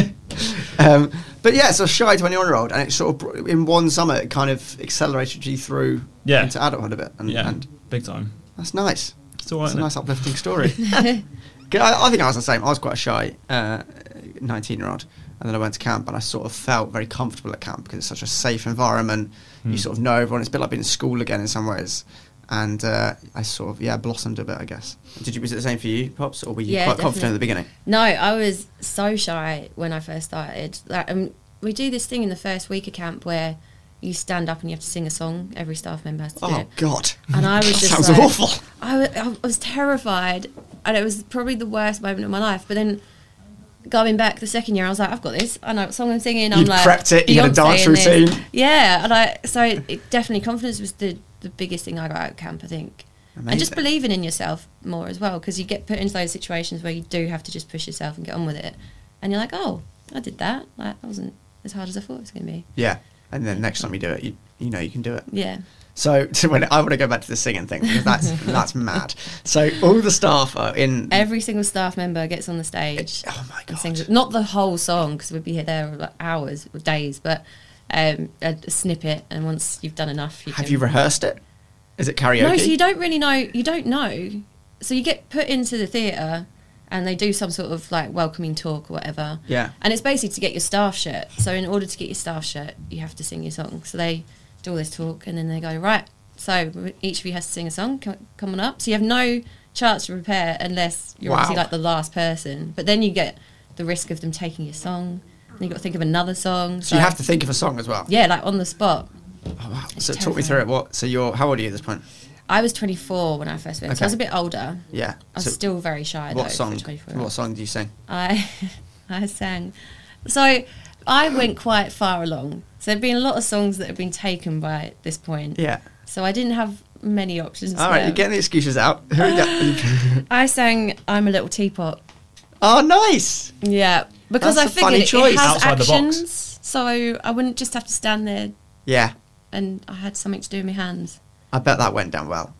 Um, but yeah, so shy twenty-one-year-old, and it sort of, br- in one summer, it kind of accelerated you through Yeah. into adulthood a bit. And, yeah, and big time. that's nice. It's all right. It's a innit? nice uplifting story. 'Cause I, I think I was the same. I was quite a shy uh, nineteen-year-old, and then I went to camp, and I sort of felt very comfortable at camp because it's such a safe environment. Hmm. You sort of know everyone. It's a bit like being in school again in some ways. And uh, I sort of yeah blossomed a bit, I guess. Did you? Was it the same for you, Pops, or were you Yeah, quite confident at the definitely. beginning? No, I was so shy when I first started. Like, um, we do this thing in the first week of camp where you stand up and you have to sing a song. Every staff member has to do Oh it. God! And I was That just sounds like, awful. I wa- I was terrified, and it was probably the worst moment of my life. But then going back the second year, I was like, I've got this. I know what song I'm singing. I'm You'd like, prepped it, you had a Beyonce dance in this. routine. Yeah, and I so it definitely confidence was the the biggest thing I got out of camp, I think. And just Amazing. believing in yourself more as well, because you get put into those situations where you do have to just push yourself and get on with it, and you're like, oh, I did that. Like, that wasn't as hard as I thought it was going to be. Yeah, and then next time you do it, you you know you can do it. Yeah. So, so when I want to go back to the singing thing, because that's that's mad. So all the staff are in. Every single staff member gets on the stage. Oh my and God. sings, not the whole song, because we'd be here there like hours or days, but um, a, a snippet. And once you've done enough, you Have can, you rehearsed it? Is it karaoke? No, so you don't really know. You don't know. So you get put into the theatre, and they do some sort of like welcoming talk or whatever. Yeah. And it's basically to get your staff shirt. So in order to get your staff shirt, you have to sing your song. So they do all this talk, and then they go, right, so each of you has to sing a song. Co- Come on up. So you have no chance to prepare unless you're Wow. obviously like the last person. But then you get the risk of them taking your song. And you've got to think of another song. So you have to think of a song as well. Yeah, like on the spot. Oh, wow. It's So talk me terrifying. through it. What? So you're how old are you at this point? I was twenty-four when I first went. So I was a Okay. bit older. Yeah. I was So still very shy though. what song? For twenty-four. What song do you sing? I I sang. So I went quite far along. So there've been a lot of songs that have been taken by this point. Yeah. So I didn't have many options. All right, there. you're getting the excuses out. Here we go. I sang "I'm a Little Teapot." Oh, nice. Yeah, because That's I a funny figured it, choice. it has Outside the box. actions, so I wouldn't just have to stand there, Yeah. and I had something to do with my hands. I bet that went down well.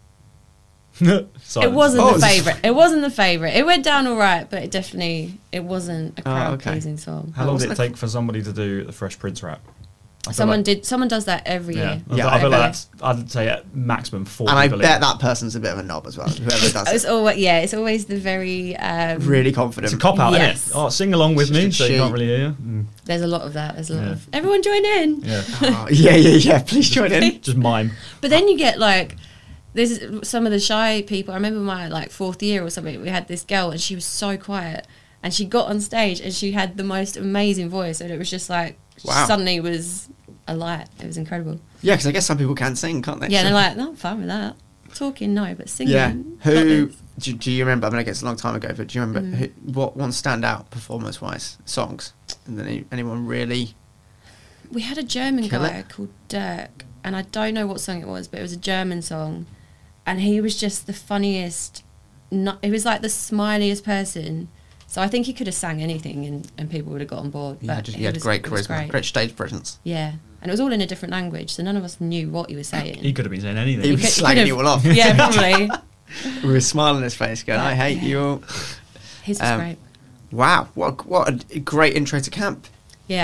Silence. It wasn't Oh, the it's- favourite. It wasn't the favourite. It went down all right, but it definitely it wasn't a Oh, crowd okay. pleasing song. How long Wasn't did it it- take for somebody to do the Fresh Prince rap? I feel Someone like- did. Someone does that every Yeah, year. I Yeah, feel- I feel Okay. like that's, I'd say at maximum four. And I people bet in. that person's a bit of a knob as well. Whoever does It's it. always yeah. It's always the very um, Really confident. It's a cop out, Yes. isn't it? Oh, sing along with It's me, just a so you she. can't really hear you. Mm. There's a lot of that. There's a lot Yeah. of everyone join in. Yeah, Oh, yeah, yeah, yeah. Please join in. just mime. But then you get like this is some of the shy people. I remember my like fourth year or something. We had this girl and she was so quiet, and she got on stage and she had the most amazing voice, and it was just like Wow. suddenly was a light. It was incredible. Yeah, because I guess some people can sing, can't they? Yeah, So- and they're like, no, I'm fine with that. Talking, no, but singing. Yeah. got Who this. do, do you remember? I mean, I guess it's a long time ago, but do you remember Mm. who, what one stand out performance wise songs? And then any, anyone really? We had a German Kill guy it. called Dirk, and I don't know what song it was, but it was a German song, and he was just the funniest. Not, he was like the smiliest person. So I think he could have sang anything, and, and people would have got on board. Yeah, but just, he he had was- great he was charisma, great. stage presence. Yeah, and it was all in a different language, so none of us knew what he was saying. He could have been saying anything. He was could- he slagging could've- you all off. Yeah, probably. With a smile on his face, going, "I hate you all." His was Um, great. Wow, what what a great intro to camp. Yeah,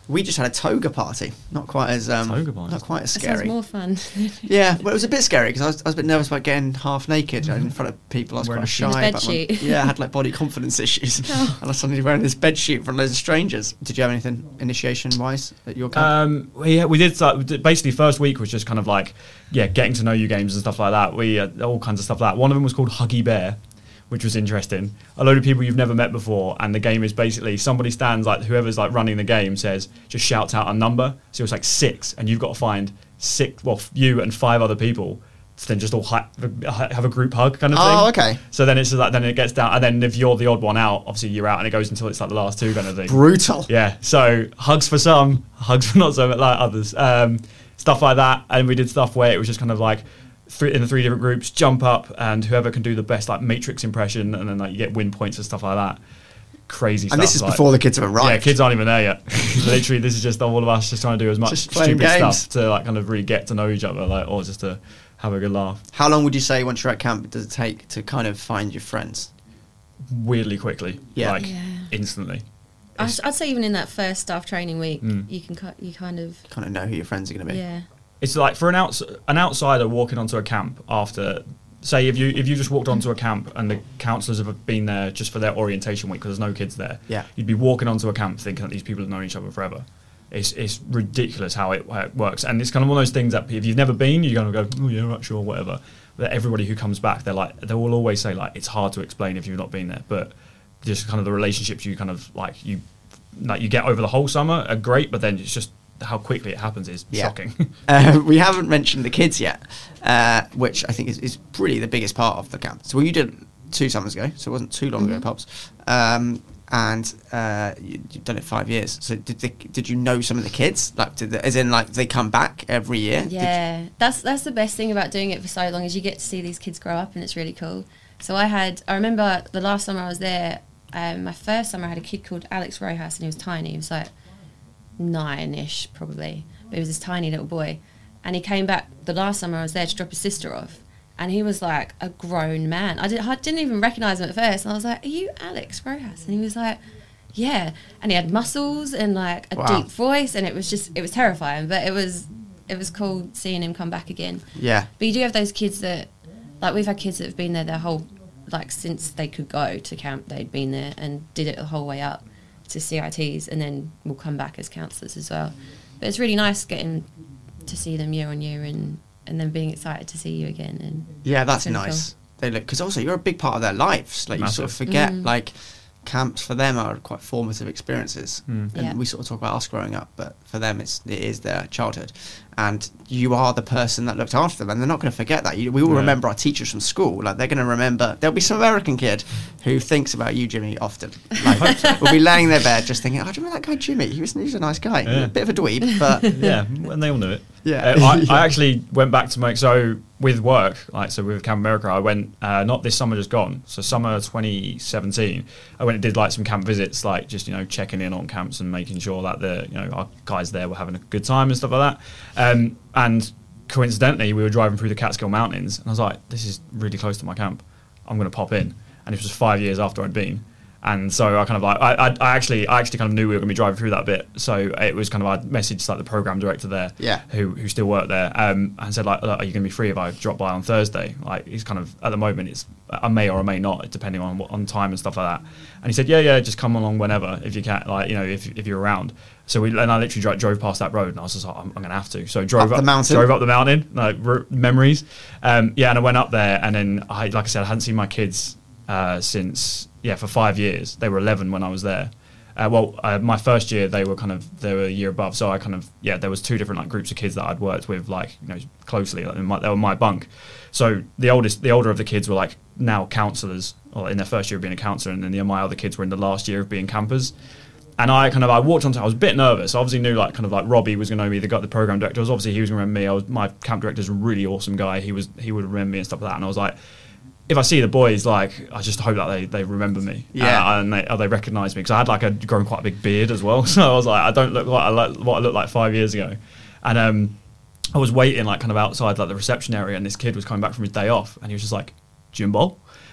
We just had a toga party. Not quite as um, Toga party? not quite as That sounds scary. more fun. Yeah, well, it was a bit scary because I was, I was a bit nervous about getting half naked in front of people. I was Wearing quite a shy. In a about my- bedsheet. yeah, I had like body confidence issues, Oh. and I was suddenly wearing this bedsheet in front of loads of strangers. Did you have anything initiation wise at your camp? Um, we we did start, basically first week was just kind of like yeah, getting to know you games and stuff like that. We uh, all kinds of stuff like that. One of them was called Huggy Bear, which was interesting. A load of people you've never met before, and the game is basically somebody stands like whoever's like running the game says just shouts out a number. So it's like six, and you've got to find six. Well, you and five other people. To then just all hi- have a group hug kind of thing. Oh, okay. So then it's like then it gets down, and then if you're the odd one out, obviously you're out, and it goes until it's like the last two kind of thing. Brutal. Yeah, so hugs for some, hugs for not so much like others. Um, stuff like that, and we did stuff where it was just kind of like three, in the three different groups, jump up, and whoever can do the best like Matrix impression, and then like you get win points and stuff like that. Crazy stuff. And this is like- before the kids have arrived. Yeah, kids aren't even there yet. Literally, this is just all of us just trying to do as much Just playing stupid games. stuff to like kind of really get to know each other, like or just to have a good laugh. How long would you say once you're at camp does it take to kind of find your friends? Weirdly quickly, Yeah. like Yeah. instantly. I'd, I'd say even in that first staff training week, Mm. you can ki- you kind of Kind of know who your friends are going to be. yeah. It's like for an outs an outsider walking onto a camp after, say, if you if you just walked onto a camp and the counsellors have been there just for their orientation week because there's no kids there. Yeah. You'd be walking onto a camp thinking that these people have known each other forever. It's it's ridiculous how it, how it works, and it's kind of one of those things that if you've never been, you're gonna go, oh yeah, right, sure, whatever. But everybody who comes back, they're like, they will always say like, it's hard to explain if you've not been there, but just kind of the relationships you kind of like you like you get over the whole summer are great, but then it's just how quickly it happens is Yeah. shocking. Uh, we haven't mentioned the kids yet, uh, which I think is, is really the biggest part of the camp. So you did two summers ago, so it wasn't too long ago, Pops. Um, and uh, you, you've done it five years. So did they, did you know some of the kids? Like, did the, as in like they come back every year? Did you- Yeah, that's that's the best thing about doing it for so long is you get to see these kids grow up and it's really cool. So I had, I remember the last summer I was there, um, my first summer I had a kid called Alex Rojas and he was tiny. He was like nine-ish probably, but he was this tiny little boy. And he came back the last summer I was there to drop his sister off. And he was like a grown man. I, did, I didn't even recognise him at first. And I was like, are you Alex Rojas? And he was like, yeah. And he had muscles and like a Wow. deep voice. And it was just, it was terrifying. But it was, it was cool seeing him come back again. Yeah. But you do have those kids that, like we've had kids that have been there their whole, like since they could go to camp, they'd been there and did it the whole way up to C I Ts and then will come back as counsellors as well. But it's really nice getting to see them year on year and, and then being excited to see you again. And Yeah, that's Really nice. They look because also you're a big part of their lives. Like you sort of Massive. forget Mm. like camps for them are quite formative experiences, Mm. and Yeah. we sort of talk about us growing up, but for them it's it is their childhood, and you are the person that looked after them, and they're not going to forget that. You, we all Yeah. remember our teachers from school. Like they're going to remember. There'll be some American kid who thinks about you, Jimmy, often. Like we'll be laying in their bed just thinking, "Oh, do you remember that guy Jimmy? He was he was a nice guy, Yeah. a bit of a dweeb, but Yeah, and they all knew it. Yeah. Uh, I, Yeah. I actually went back to my so with work, like so with Camp America, I went uh, not this summer just gone, so summer twenty seventeen. I went and did like some camp visits, like just you know checking in on camps and making sure that the you know our guys there were having a good time and stuff like that. Um, and coincidentally, we were driving through the Catskill Mountains, and I was like, "This is really close to my camp. I'm going to pop in." And it was five years after I'd been. And so I kind of like I, I, I actually I actually kind of knew we were going to be driving through that bit. So it was kind of I messaged like the program director there, Yeah. who who still worked there, um, and said like, "Are you going to be free if I drop by on Thursday?" Like he's kind of at the moment it's I may or I may not depending on what, on time and stuff like that. And he said, "Yeah, yeah, just come along whenever if you can, like you know if if you're around." So we and I literally dro- drove past that road and I was just like, "I'm, I'm going to have to." So I drove Up the mountain? drove up the mountain, like r- memories. Um, yeah, and I went up there and then I like I said I hadn't seen my kids uh, since. Yeah, for five years. They were eleven when I was there. Uh, well, uh, my first year they were kind of they were a year above, so I kind of yeah there was two different like groups of kids that I'd worked with like you know closely. Like, in my, they were my bunk. So the oldest, the older of the kids were like now counsellors, or in their first year of being a counsellor, and then the, my other kids were in the last year of being campers. And I kind of I walked onto I was a bit nervous. I obviously knew like kind of like Robbie was going to be the guy, the program director. Was obviously he was going to remember me. I was my camp director's a really awesome guy. He was he would remember me and stuff like that. And I was like, if I see the boys, like, I just hope that they, they remember me. Yeah. Uh, and they, or they recognise me. Because I had, like, a grown quite a big beard as well. So I was like, I don't look like I look, what I looked like five years ago. And um, I was waiting, like, kind of outside, like, the reception area. And this kid was coming back from his day off. And he was just like, Jimbo?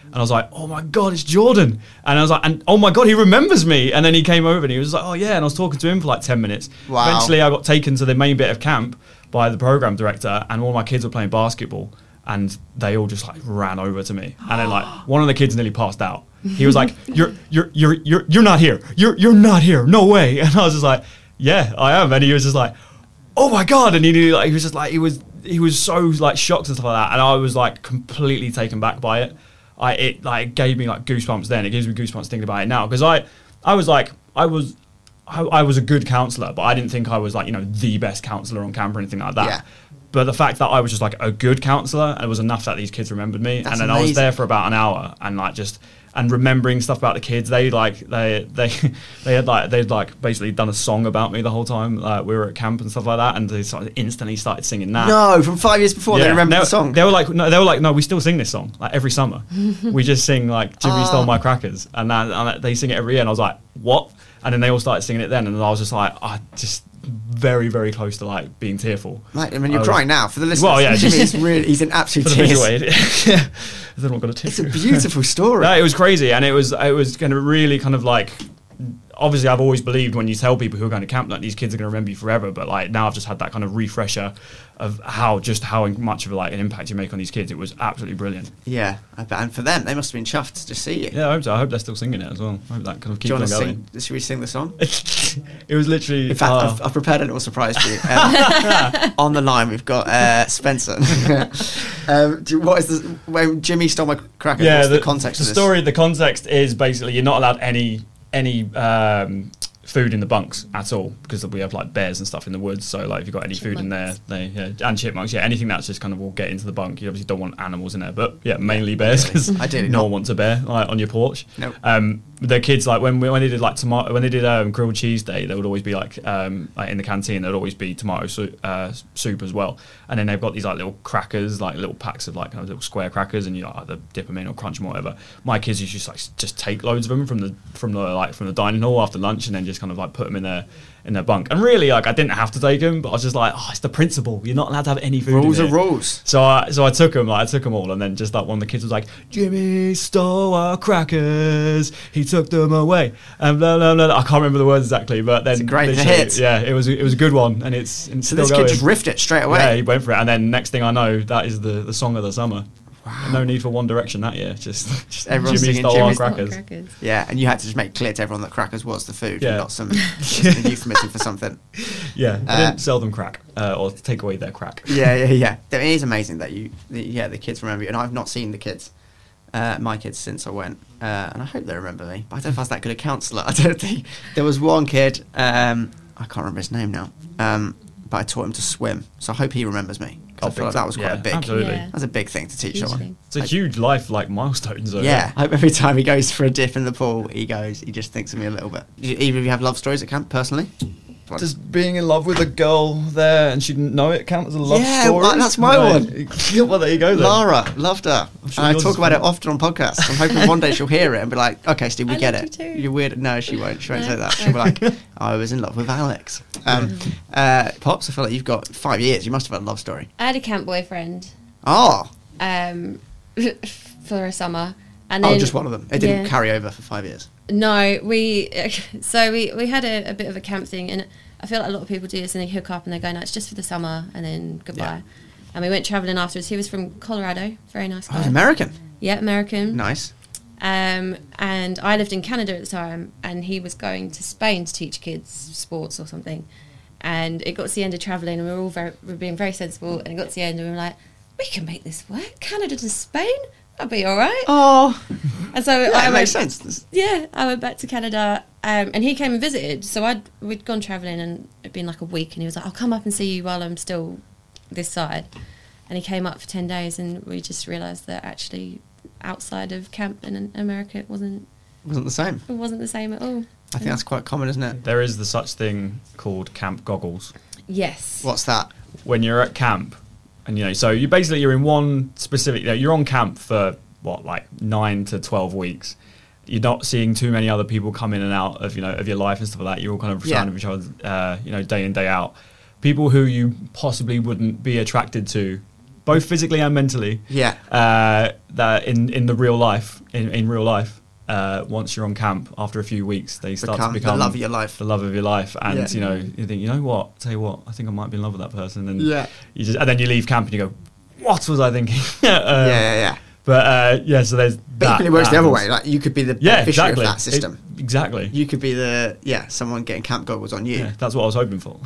And I was like, oh my God, it's Jordan. And I was like, and oh my God, he remembers me. And then he came over and he was like, oh yeah. And I was talking to him for like ten minutes. Wow. Eventually I got taken to the main bit of camp by the program director, and all my kids were playing basketball, and they all just like ran over to me. And then like one of the kids nearly passed out. He was like, you're, you're, you're, you're, you're not here. You're, you're not here. No way. And I was just like, yeah, I am. And he was just like, oh my God. And he knew, like, he was just like, he was, he was so like shocked and stuff like that. And I was like completely taken back by it. I it like gave me like goosebumps then. It gives me goosebumps thinking about it now, because I I was like I was I, I was a good counsellor, but I didn't think I was like, you know, the best counsellor on camp or anything like that. Yeah. But the fact that I was just like a good counsellor, it was enough that these kids remembered me. That's and then amazing. I was there for about an hour and like just and remembering stuff about the kids. They like they they they had like they'd like basically done a song about me the whole time. Like we were at camp and stuff like that, and they sort of instantly started singing that. No, from five years before they remember they, the song. They were like, no, they were like, no, we still sing this song like every summer. We just sing like Jimmy Oh. Stole My Crackers, and, that, and they sing it every year. And I was like, what? And then they all started singing it then, and I was just like, I just very very close to like being tearful. Right, I mean, you're I was- crying now for the listeners. Well, yeah, Jimmy's really, he's in absolute For the visual tears. aid. Yeah, then I'm gonna It's a beautiful story. No, it was crazy, and it was it was kind of really kind of like. Obviously, I've always believed when you tell people who are going to camp that these kids are going to remember you forever. But like now, I've just had that kind of refresher of how just how much of like an impact you make on these kids. It was absolutely brilliant. Yeah, I bet. And for them, they must have been chuffed to just see you. Yeah, I hope so. I hope they're still singing it as well. I hope that kind of Do keeps you on want to going. sing? Should we sing the song? It was literally. In fact, uh, I've, I've prepared a little surprise for you. Um, on the line, we've got uh, Spencer. um, do, what is the when Jimmy stole my crackers? yeah, what's the, the, context The of this? story, the context is basically you're not allowed any any um, food in the bunks at all, because we have like bears and stuff in the woods. So like if you've got any food in there, they yeah, and chipmunks, yeah, anything that's just kind of will get into the bunk. You obviously don't want animals in there, but yeah, mainly bears, because Ideally no not. one wants a bear like on your porch. Nope. Um, the kids like when we, when they did like tomato when they did um, grilled cheese day, there would always be like um, like in the canteen there'd always be tomato soup, uh, soup as well. And then they've got these like little crackers, like little packs of like kind of little square crackers, and you like, either dip them in or crunch them or whatever. My kids used to just like just take loads of them from the from the like from the dining hall after lunch, and then just kind of like put them in their in their bunk. And really, like I didn't have to take them, but I was just like, oh, it's the principle. You're not allowed to have any food. Rules in are here. rules. So I so I took them, like I took them all, and then just like one of the kids was like, Jimmy stole our crackers, he took them away, and blah blah blah. I can't remember the words exactly, but then It's a great literally, hit. Yeah, it was it was a good one, and it's, it's So still this going. kid just riffed it straight away. Yeah, he went for it, and then next thing I know, that is the, the song of the summer. Wow. No need for One Direction that year. Just, just Everyone's Jimmy singing stole Jimmy our Stole crackers. Crackers. Yeah, and you had to just make clear to everyone that crackers was the food, Yeah. and not some just a euphemism for something. Yeah, I Uh, didn't sell them crack uh, or take away their crack. Yeah, yeah, yeah. It is amazing that you, the, yeah, the kids remember you, and I've not seen the kids, uh, my kids, since I went, uh, and I hope they remember me. But I don't know if I was that good a counsellor. I don't think there was one kid. Um, I can't remember his name now, um, but I taught him to swim, so I hope he remembers me. 'cause Oh, I feel big like that time. was quite Yeah, a big. absolutely. Yeah. That's a big thing to teach Huge someone. thing. It's a huge life like milestone. So Yeah, I hope every time he goes for a dip in the pool, he goes, he just thinks of me a little bit. You- Either of you have love stories at camp, personally? Just being in love with a girl there, and she didn't know it count as a love Yeah, story. well, that's my one. one. Well, there you go. Then. Lara, loved her. sure And I yours talk is about it fun. often on podcasts. I'm hoping one day she'll hear it and be like, okay, Steve, we I get loved it. you too. You're weird. No, she won't. She won't No? say that. She'll be like, I was in love with Alex. Um, uh, Pops, I feel like you've got five years. You must have had a love story. I had a camp boyfriend Oh, um, for a summer, and then oh, just one of them. It didn't yeah. carry over for five years. No, we so we we had a, a bit of a camp thing, and I feel like a lot of people do this and they hook up and they go, no, it's just for the summer, and then goodbye. Yeah. And we went travelling afterwards. He was from Colorado, very nice Oh, guy. he's American. Yeah, American. Nice. Um, and I lived in Canada at the time, and he was going to Spain to teach kids sports or something. And it got to the end of travelling, and we were all very, we were being very sensible. And it got to the end, and we were like, we can make this work. Canada to Spain, that'll be all right. Oh, And so yeah, I it went, makes sense. This- yeah, I went back to Canada, um, and he came and visited. So I'd we'd gone travelling, and it'd been like a week, and he was like, "I'll come up and see you while I'm still this side." And he came up for ten days, and we just realised that actually outside of camp in America, it wasn't wasn't the same. it wasn't the same at all. I think that's quite common, isn't it? There is the such thing called camp goggles. Yes. What's that? When you're at camp, and you know, so you basically you're in one specific. You know, you're on camp for what, like nine to twelve weeks. You're not seeing too many other people come in and out of you know of your life and stuff like that. You're all kind of Yeah. surrounded with each other, uh, you know, day in day out. People who you possibly wouldn't be attracted to both physically and mentally. Yeah. Uh, that in, in the real life, in, in real life, uh, once you're on camp, after a few weeks, they start Become to the become love of your life. The love of your life, and Yeah. you know, you think, you know what? Tell you what, I think I might be in love with that person, and Yeah. you just, and then you leave camp and you go, what was I thinking? um, yeah, yeah, yeah. But uh, yeah, so there's. But that, equally works that the other happens. way. Like you could be the Yeah, beneficiary exactly. of that system. It- exactly. You could be the yeah someone getting camp goggles on you. Yeah, that's what I was hoping for.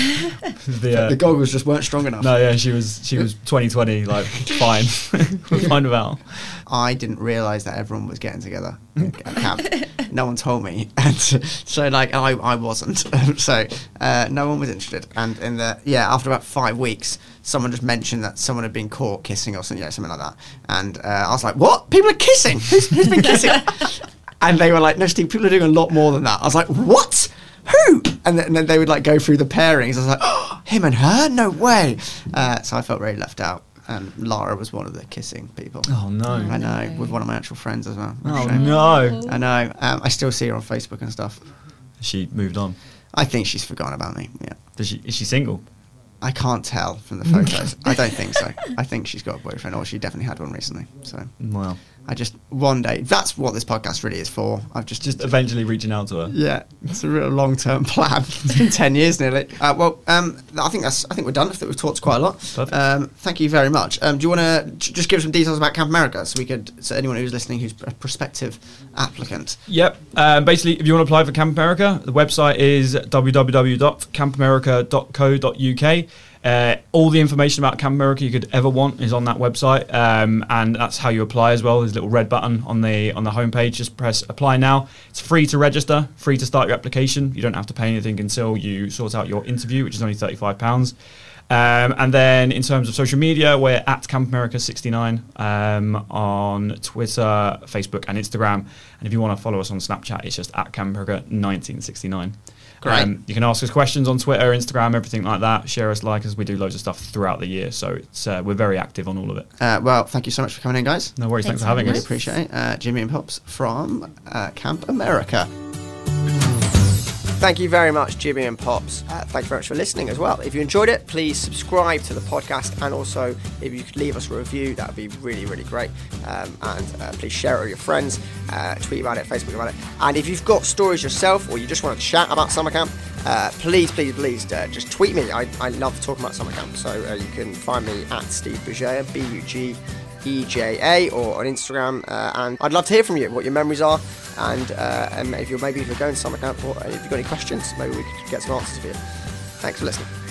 the, uh, The goggles just weren't strong enough. no, yeah, she was she was twenty twenty, like fine, fine without. I didn't realise that everyone was getting together at camp. No one told me, and so like I, I wasn't. so uh, no one was interested. And in the yeah, after about five weeks, someone just mentioned that someone had been caught kissing or something, yeah, something like that. And uh, I was like, "What? People are kissing? Who's, who's been kissing?" And they were like, "No, Steve, people are doing a lot more than that." I was like, "What? Who?" And then, and then they would like go through the pairings. I was like, "Oh, him and her? No way!" Uh, so I felt really left out. And Lara was one of the kissing people. Oh no! I know, with one of my actual friends as well. Oh Shame. no! I know. Um, I still see her on Facebook and stuff. She moved on. I think she's forgotten about me. Yeah. Does she? Is she single? I can't tell from the photos. I don't think so. I think she's got a boyfriend, or she definitely had one recently. So Well, I just one day. That's what this podcast really is for. I've just just eventually reaching out to her. yeah. It's a real long term plan. It's been ten years nearly. Uh, well, um, I think that's. I think we're done. I think we've talked quite a lot. Perfect. Um, thank you very much. Um, do you want to just give some details about Camp America, so we could, so anyone who's listening who's a prospective applicant. Yep. Um, basically, if you want to apply for Camp America, the website is w w w dot camp america dot co dot u k. Uh, all the information about Camp America you could ever want is on that website, um, and that's how you apply as well. There's a little red button on the on the homepage. Just press apply now. It's free to register, free to start your application. You don't have to pay anything until you sort out your interview, which is only thirty-five pounds. Um, and then in terms of social media, we're at Camp America sixty-nine um, on Twitter, Facebook, and Instagram. And if you want to follow us on Snapchat, it's just at Camp America nineteen sixty-nine. Great. Um, you can ask us questions on Twitter, Instagram, everything like that. Share us, like us. We do loads of stuff throughout the year, so it's uh, we're very active on all of it. Uh, well, thank you so much for coming in, guys. No worries. Thanks Thanks, for having for Really us. appreciate it. Uh, Jimmy and Pops from uh, Camp America. Thank you very much, Jimmy and Pops. Uh, thank you very much for listening as well. If you enjoyed it, please subscribe to the podcast, and also if you could leave us a review, that would be really, really great. Um, and uh, please share it with your friends, uh, tweet about it, Facebook about it. And if you've got stories yourself, or you just want to chat about summer camp, uh, please, please, please uh, just tweet me. I, I love talking about summer camp, so uh, you can find me at Steve Bujaya, B U G E J A, or on Instagram, uh, and I'd love to hear from you what your memories are, and, uh, and if you're maybe if you're going to summer camp, or if you've got any questions, maybe we could get some answers for you. Thanks for listening.